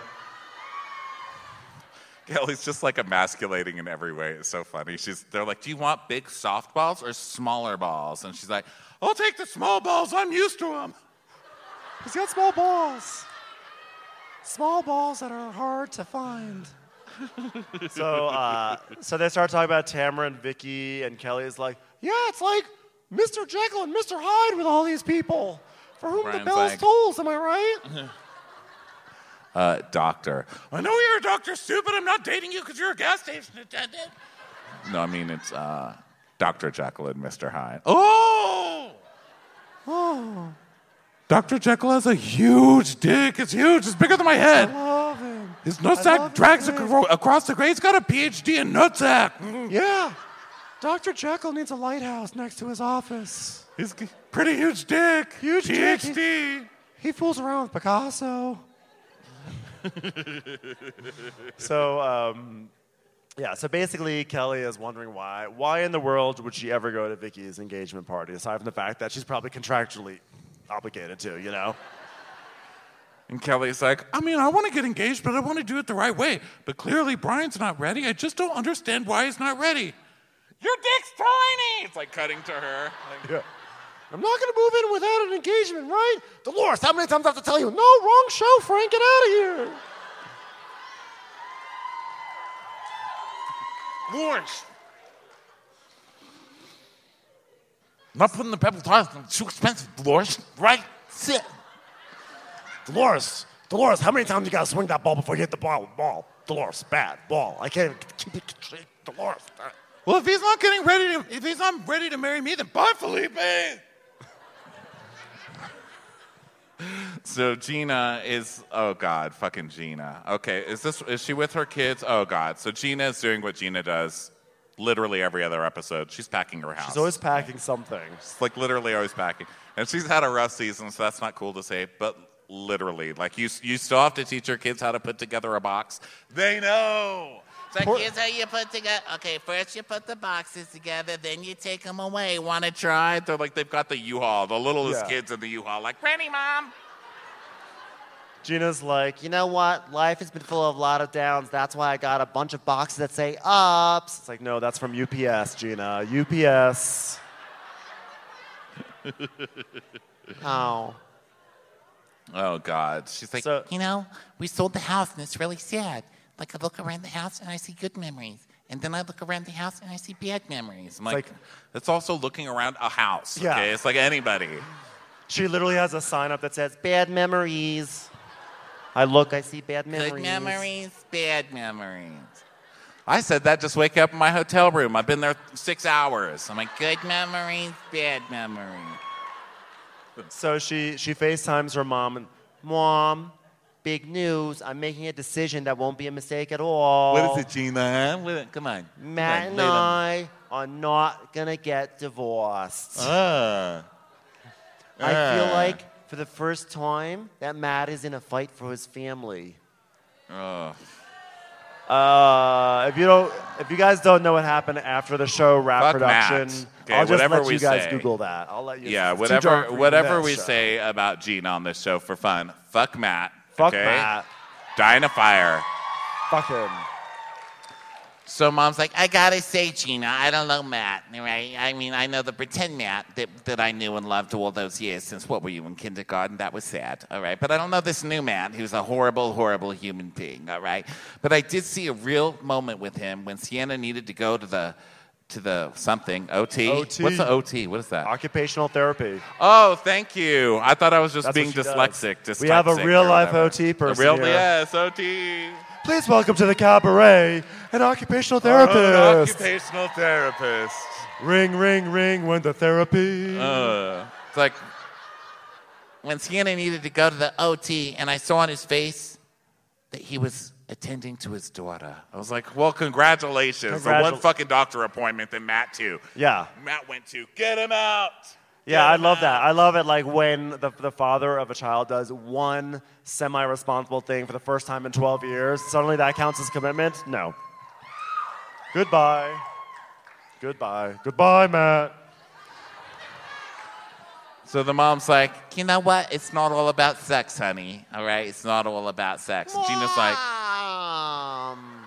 Kelly's just like emasculating in every way. It's so funny. She's, they're like, do you want big softballs or smaller balls? And she's like, I'll take the small balls. I'm used to them. He's got small balls. Small balls that are hard to find. so, uh, so they start talking about Tamara and Vicky, and Kelly is like, "Yeah, it's like Mister Jekyll and Mister Hyde with all these people for whom Brian's the bell like- tolls." Am I right? Uh, doctor. I know you're a doctor, stupid. I'm not dating you because you're a gas station attendant. No, I mean, it's uh, Doctor Jekyll and Mister Hyde. Oh! Oh, Doctor Jekyll has a huge dick. It's huge. It's bigger than my I head. love him. His I nutsack love drags his acro- across the grave. He's got a P H D in nutsack. Yeah. Doctor Jekyll needs a lighthouse next to his office. He's g- pretty huge dick. Huge P dick. H D. He fools around with Picasso. so, um, yeah, so basically Kelly is wondering why. Why in the world would she ever go to Vicky's engagement party, aside from the fact that she's probably contractually obligated to, you know? And Kelly's like, I mean, I want to get engaged, but I want to do it the right way. But clearly Brian's not ready. I just don't understand why he's not ready. Your dick's tiny! It's like cutting to her. Like, Yeah. I'm not going to move in without an engagement, right? Dolores, how many times do I have to tell you? No, wrong show, Frank. Get out of here. Lawrence. I'm not putting the pebble tiles in. It's too expensive, Dolores. Right? Sit. Dolores, Dolores, how many times you got to swing that ball before you hit the ball? Ball. Dolores, bad. Ball. I can't even keep it straight. Dolores. well, if he's not getting ready to, if he's not ready to marry me, then bye, Felipe. So Gina is, oh God, fucking Gina. Okay, is this, is she with her kids? Oh God. So Gina is doing what Gina does literally every other episode. She's packing her house. She's always packing something. She's like literally always packing. And she's had a rough season, so that's not cool to say, but literally, like you, you still have to teach your kids how to put together a box. They know. It's like, here's how you put together. Okay, first you put the boxes together, then you take them away. Want to try? They're like, they've got the U-Haul, the littlest Yeah. kids in the U-Haul, like, ready, Mom? Gina's like, you know what? Life has been full of a lot of downs. That's why I got a bunch of boxes that say ups. It's like, no, that's from U P S, Gina. U P S. Oh. Oh, God. She's like, So, You know, we sold the house, and it's really sad. Like, I look around the house, and I see good memories. And then I look around the house, and I see bad memories. I'm like, like- it's also looking around a house, Yeah. okay? It's like anybody. she literally has a sign up that says, bad memories. I look, I see bad memories. Good memories, bad memories. I said that just wake up in my hotel room. I've been there six hours. I'm like, Good memories, bad memories. So she, she FaceTimes her mom and, Mom, big news. I'm making a decision that won't be a mistake at all. what is it, Gina? What is it? Come on. Matt Come and on, lay I are not going to get divorced. them. Ah. I feel Ah. like for the first time that Matt is in a fight for his family. Oh. Uh, if you don't, if you guys don't know what happened after the show Rap Fuck Production, Matt. Okay, I'll just whatever let we you guys say. Google that. I'll let you. Yeah, it's too dark whatever for you whatever to we show. say about Gina on this show for fun. Fuck Matt. Fuck okay? Matt. Die in a fire. Fuck him. So Mom's like, I gotta say, Gina, I don't know Matt, right? I mean, I know the pretend Matt that, that I knew and loved all those years since, what were you, in kindergarten? That was sad, all right? But I don't know this new Matt who's a horrible, horrible human being, all right? But I did see a real moment with him when Sienna needed to go to the, to the something, O T? O T. What's the O T? What is that? Occupational therapy. Oh, thank you. I thought I was just That's being what she does. dyslexic. dyslexic. We have a or real life whatever. O T person A real, here. yes, O T. Please welcome to the cabaret an occupational An therapist. occupational therapist. Ring, ring, ring. When the therapy. Uh, It's like when Sienna needed to go to the O T, and I saw on his face that he was attending to his daughter. I was like, well, congratulations. The Congratu- one fucking doctor appointment that Matt too. Yeah. Matt went to. Get him out. Yeah, Get I him love out. that. I love it like when the, the father of a child does one semi-responsible thing for the first time in twelve years. Suddenly that counts as commitment? No. Goodbye. Goodbye. Goodbye, Matt. So the mom's like, you know what? It's not all about sex, honey. All right? It's not all about sex. And Gina's like, Um,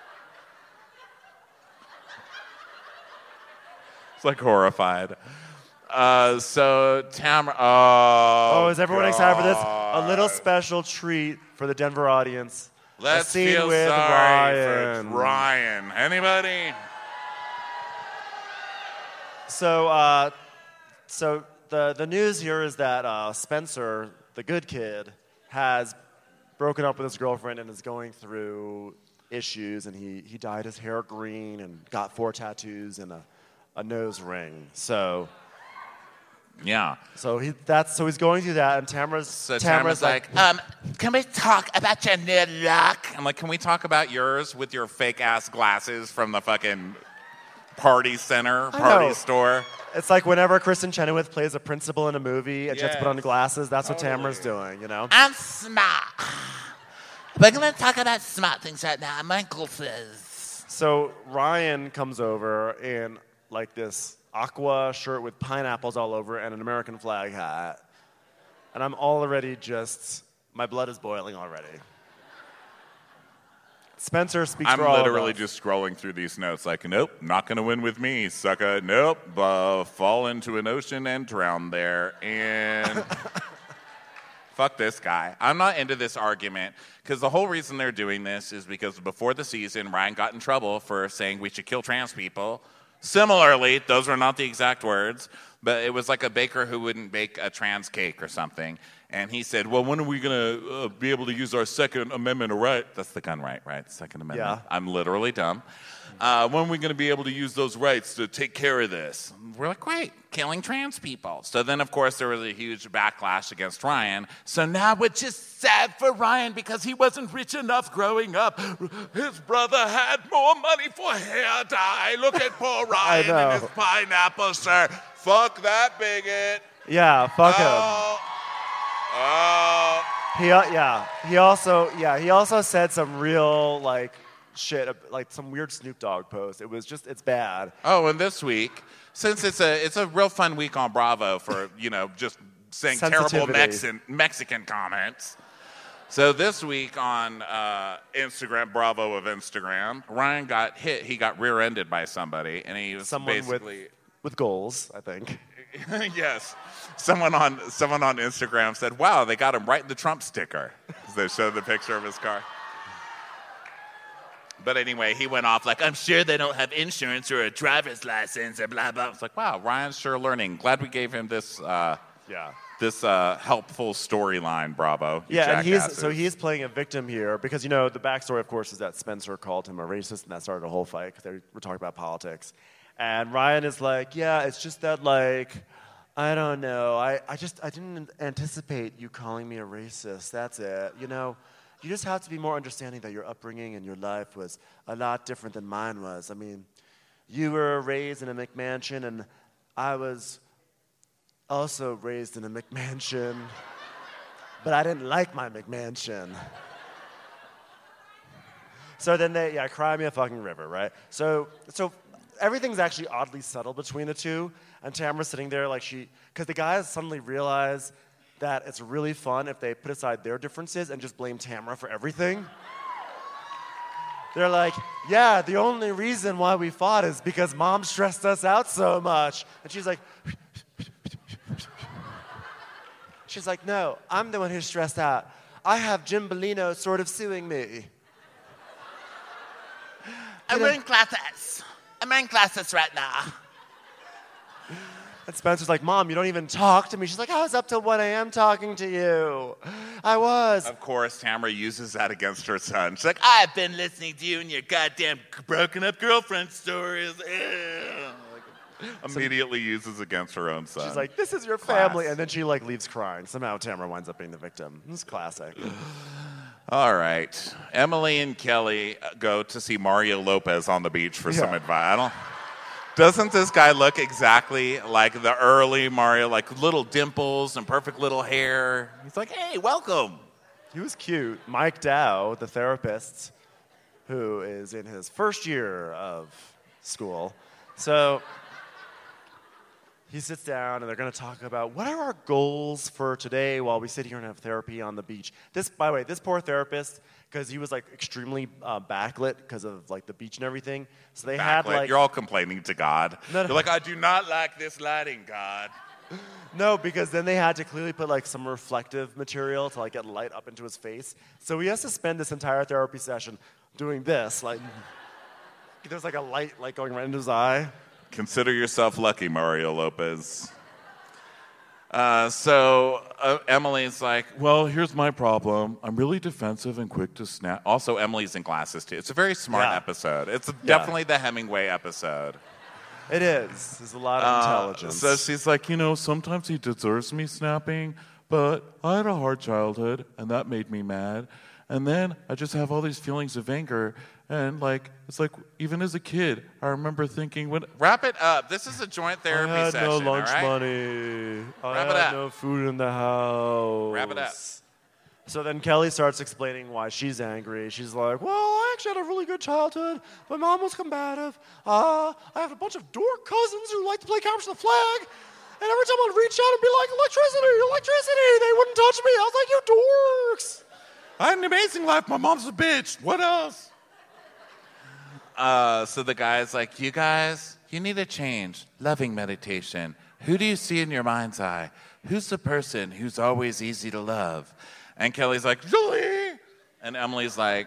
it's like horrified. Uh, so Tamara, oh, oh, is everyone excited for this? A God. little special treat for the Denver audience. Let's a scene feel with sorry Ryan. for Ryan. Anybody? So, uh, so the the news here is that uh, Spencer, the good kid, has broken up with his girlfriend and is going through issues. And he he dyed his hair green and got four tattoos and a a nose ring. So. Yeah. So he that's so he's going through that, and Tamara's So Tamara's, Tamara's like, um, can we talk about your new look? I'm like, can we talk about yours with your fake ass glasses from the fucking party center, I party know. store? It's like whenever Kristen Chenoweth plays a principal in a movie and she has to put on Yes. glasses, that's what Totally. Tamara's doing, you know? I'm smart. We're going to talk about smart things right now. My glasses. So Ryan comes over in like this aqua shirt with pineapples all over and an American flag hat. And I'm already just, my blood is boiling already. Spencer speaks I'm for all literally of us. just scrolling through these notes like, nope, not going to win with me, sucker. Nope, uh, fall into an ocean and drown there. And fuck this guy. I'm not into this argument because the whole reason they're doing this is because before the season, Ryan got in trouble for saying we should kill trans people. Similarly, those were not the exact words, but it was like a baker who wouldn't bake a trans cake or something. And he said, well, when are we going to uh, be able to use our Second Amendment right? That's the gun right, right? Second Amendment. Yeah. I'm literally dumb. Uh, when are we going to be able to use those rights to take care of this? We're like, great, killing trans people. So then, of course, there was a huge backlash against Ryan. So now we're just sad for Ryan because he wasn't rich enough growing up. His brother had more money for hair dye. Look at poor Ryan know. and his pineapple shirt. Fuck that bigot. Yeah, fuck him. Oh. Oh. He, uh, yeah, he also, yeah, he also said some real, like, shit, uh, like some weird Snoop Dogg post. It was just, it's bad. Oh, and this week, since it's a it's a real fun week on Bravo for, you know, just saying terrible Sensitivity. Mexican Mexican comments. So this week on uh, Instagram, Bravo of Instagram, Ryan got hit. He got rear-ended by somebody, and he was Someone basically with, with goals, I think. yes. Someone on someone on Instagram said, "Wow, they got him right in the Trump sticker." They showed the picture of his car. But anyway, he went off like, I'm sure they don't have insurance or a driver's license or blah, blah. It's like, wow, Ryan's sure learning. Glad we gave him this uh, Yeah. this uh, helpful storyline, Bravo. you Yeah, and he's jackasses. so he's playing a victim here because, you know, the backstory, of course, is that Spencer called him a racist, and that started a whole fight because they were talking about politics. And Ryan is like, yeah, it's just that, like, I don't know. I, I just, I didn't anticipate you calling me a racist. That's it. You know, you just have to be more understanding that your upbringing and your life was a lot different than mine was. I mean, you were raised in a McMansion, and I was also raised in a McMansion, but I didn't like my McMansion. So then they, yeah, cry me a fucking river, right? So, so everything's actually oddly subtle between the two, and Tamara's sitting there like she, because the guys suddenly realize that it's really fun if they put aside their differences and just blame Tamara for everything. They're like, yeah, the only reason why we fought is because Mom stressed us out so much. And she's like, she's like, no, I'm the one who's stressed out. I have Jim Bellino sort of suing me. I'm in classes. I'm in classes right now. And Spencer's like, Mom, you don't even talk to me. She's like, I was up till one a.m. talking to you. I was. Of course, Tamara uses that against her son. She's like, I've been listening to you and your goddamn broken up girlfriend stories. Ew. immediately uses against her own son. She's like, this is your Class. family. And then she like leaves crying. Somehow Tamara winds up being the victim. It's classic. All right. Emily and Kelly go to see Mario Lopez on the beach for some Yeah. advice. I don't, doesn't this guy look exactly like the early Mario, like little dimples and perfect little hair? He's like, hey, welcome. He was cute. Mike Dow, the therapist, who is in his first year of school. So he sits down, and they're going to talk about what are our goals for today while we sit here and have therapy on the beach. This, by the way, this poor therapist, because he was like extremely uh, backlit because of like the beach and everything. So they had Backlit. like You're all complaining to God. No, no. You're like, I do not like this lighting, God. no, because then they had to clearly put like some reflective material to like get light up into his face. So he has to spend this entire therapy session doing this, like there's like a light like going right into his eye. Consider yourself lucky, Mario Lopez. Uh, so uh, Emily's like, well, here's my problem. I'm really defensive and quick to snap. Also, Emily's in glasses, too. It's a very smart Yeah. episode. It's Yeah. definitely the Hemingway episode. It is. There's a lot of Uh, intelligence. so she's like, you know, sometimes he deserves me snapping, but I had a hard childhood, and that made me mad. And then I just have all these feelings of anger. And, like, it's like, even as a kid, I remember thinking, when, wrap it up. This is a joint therapy I had session, no lunch all right? money. I Wrap it had up. no food in the house. Wrap it up. So then Kelly starts explaining why she's angry. She's like, well, I actually had a really good childhood. My mom was combative. Uh, I have a bunch of dork cousins who like to play capture the flag. And every time I'd reach out and be like, electricity, electricity, they wouldn't touch me. I was like, you dorks. I had an amazing life. My mom's a bitch. What else? Uh, so the guy's like, you guys, you need a change. Loving meditation. Who do you see in your mind's eye? Who's the person who's always easy to love? And Kelly's like, Julie! And Emily's like,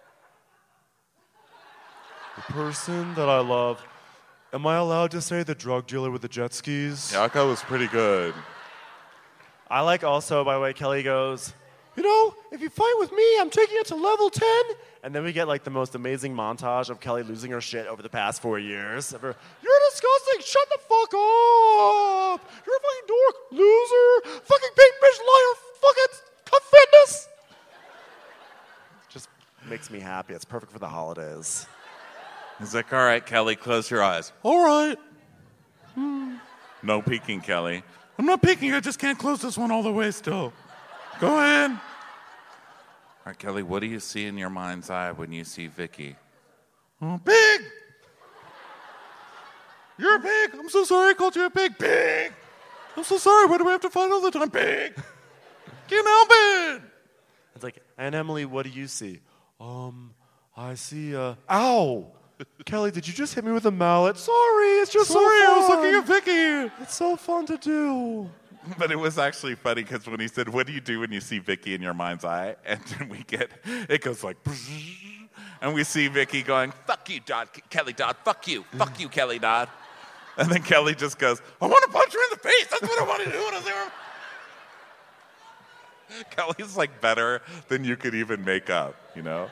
The person that I love, am I allowed to say the drug dealer with the jet skis? yeah, that was pretty good. I like also, by the way, Kelly goes, you know, if you fight with me, I'm taking it to level ten. And then we get like the most amazing montage of Kelly losing her shit over the past four years. Of her, you're disgusting, shut the fuck up. You're a fucking dork, loser, fucking pink bitch, liar, fucking cut fitness. Just makes me happy. It's perfect for the holidays. He's like, all right, Kelly, close your eyes. All right. Hmm. No peeking, Kelly. I'm not peeking. I just can't close this one all the way still. Go ahead. All right, Kelly, what do you see in your mind's eye when you see Vicky? Oh, pig! You're a pig. I'm so sorry I called you a pig. Pig! I'm so sorry. Why do we have to fight all the time? Pig! Can't help it! It's like, and Emily, what do you see? Um, I see, uh, ow! Kelly, did you just hit me with a mallet? Sorry, it's just Sorry, so fun. I was looking at Vicky. It's so fun to do. But it was actually funny because when he said, what do you do when you see Vicky in your mind's eye? And then we get, it goes like, and we see Vicky going, fuck you, Dodd, Kelly Dodd, fuck you, fuck you, Kelly Dodd. And then Kelly just goes, I want to punch her in the face. That's what I want to do. And I was like, Kelly's like better than you could even make up, you know?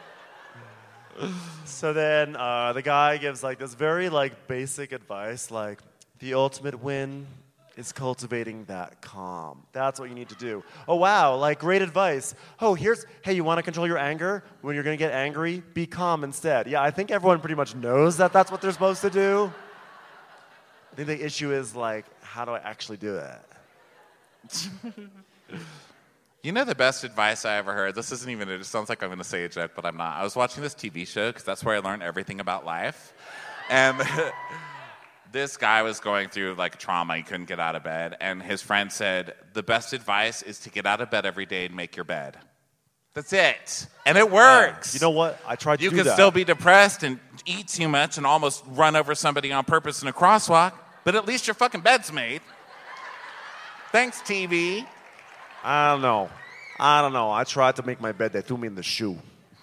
So then uh, the guy gives like this very like basic advice, like the ultimate win is cultivating that calm. That's what you need to do. Oh wow, like great advice. Oh, here's hey, you want to control your anger? When you're gonna get angry, be calm instead. Yeah, I think everyone pretty much knows that that's what they're supposed to do. I think the issue is like, how do I actually do it? You know the best advice I ever heard? This isn't even, it sounds like I'm going to say a joke, but I'm not. I was watching this T V show because that's where I learned everything about life. And this guy was going through like trauma. He couldn't get out of bed. And his friend said, the best advice is to get out of bed every day and make your bed. That's it. And it works. Uh, you know what? I tried to You do can that. still be depressed and eat too much and almost run over somebody on purpose in a crosswalk, but at least your fucking bed's made. Thanks, T V. I don't know. I don't know. I tried to make my bed. They threw me in the shoe.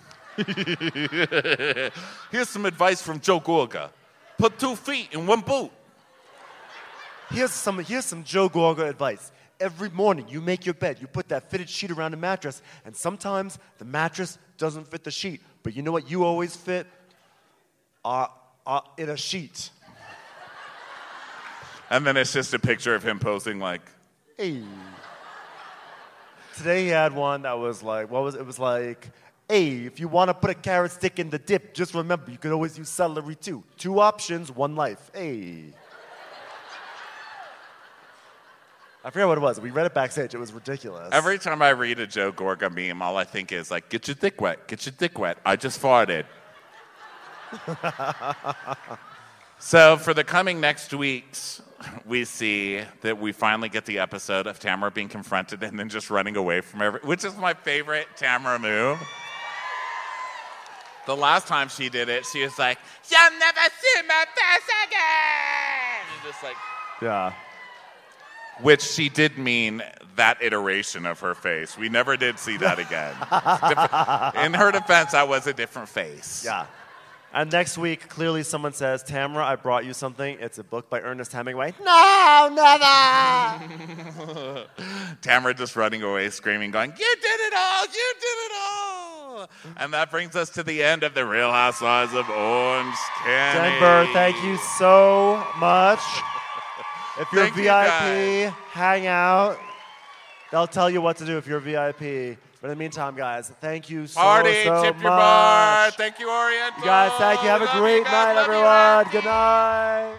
Here's some advice from Joe Gorga. Put two feet in one boot. Here's some, here's some Joe Gorga advice. Every morning, you make your bed. You put that fitted sheet around the mattress, and sometimes the mattress doesn't fit the sheet. But you know what you always fit? Uh, uh, in a sheet. And then it's just a picture of him posing like, Hey. Today he had one that was like, what was it? It was like, Hey, if you want to put a carrot stick in the dip, just remember you could always use celery too. Two options, one life. Hey. I forget what it was. We read it backstage. It was ridiculous. Every time I read a Joe Gorga meme, all I think is like, get your dick wet, get your dick wet. I just farted. So for the coming next weeks, we see that we finally get the episode of Tamara being confronted and then just running away from every, which is my favorite Tamara move. The last time she did it, she was like, "You'll never see my face again!" And just like, yeah. Which she did mean that iteration of her face. We never did see that again. In her defense, that was a different face. Yeah. And next week, clearly someone says, Tamara, I brought you something. It's a book by Ernest Hemingway. No, never! Tamara just running away, screaming, going, "You did it all! You did it all!" And that brings us to the end of The Real Housewives of Orange County. Denver, thank you so much. If you're Thank you, V I P, guys. hang out. They'll tell you what to do if you're V I P. But in the meantime, guys, thank you so, Party, so tip much. your bar. Thank you, Oriental. You guys, thank you. Have a Love great you guys. night, Love you, everyone. Andy. Good night.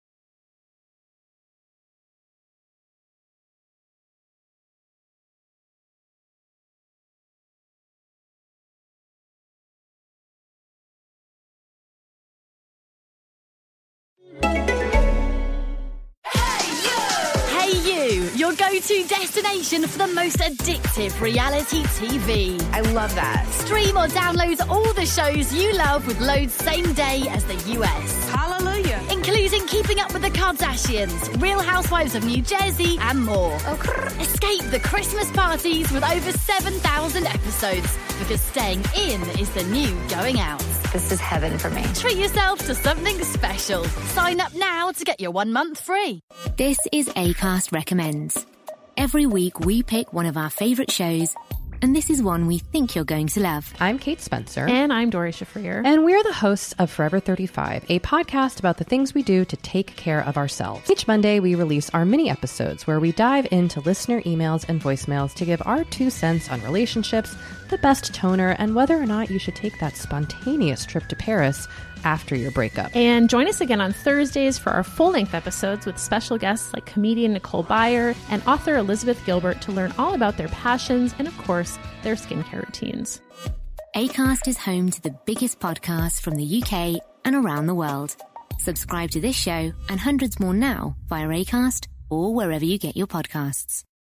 Hey You, your go-to destination for the most addictive reality T V. I love that. Stream or download all the shows you love with loads same day as the U S. Hallelujah. Including Keeping Up with the Kardashians, Real Housewives of New Jersey, and more. Escape the Christmas parties with over seven thousand episodes, because staying in is the new going out. This is heaven for me. Treat yourself to something special. Sign up now to get your one month free. This is Acast Recommends. Every week we pick one of our favourite shows, and this is one we think you're going to love. I'm Kate Spencer. And I'm Dory Shafrir. And we're the hosts of Forever thirty-five, a podcast about the things we do to take care of ourselves. Each Monday, we release our mini episodes where we dive into listener emails and voicemails to give our two cents on relationships, the best toner, and whether or not you should take that spontaneous trip to Paris after your breakup. And join us again on Thursdays for our full-length episodes with special guests like comedian Nicole Byer and author Elizabeth Gilbert to learn all about their passions and, of course, their skincare routines. Acast is home to the biggest podcasts from the U K and around the world. Subscribe to this show and hundreds more now via Acast or wherever you get your podcasts.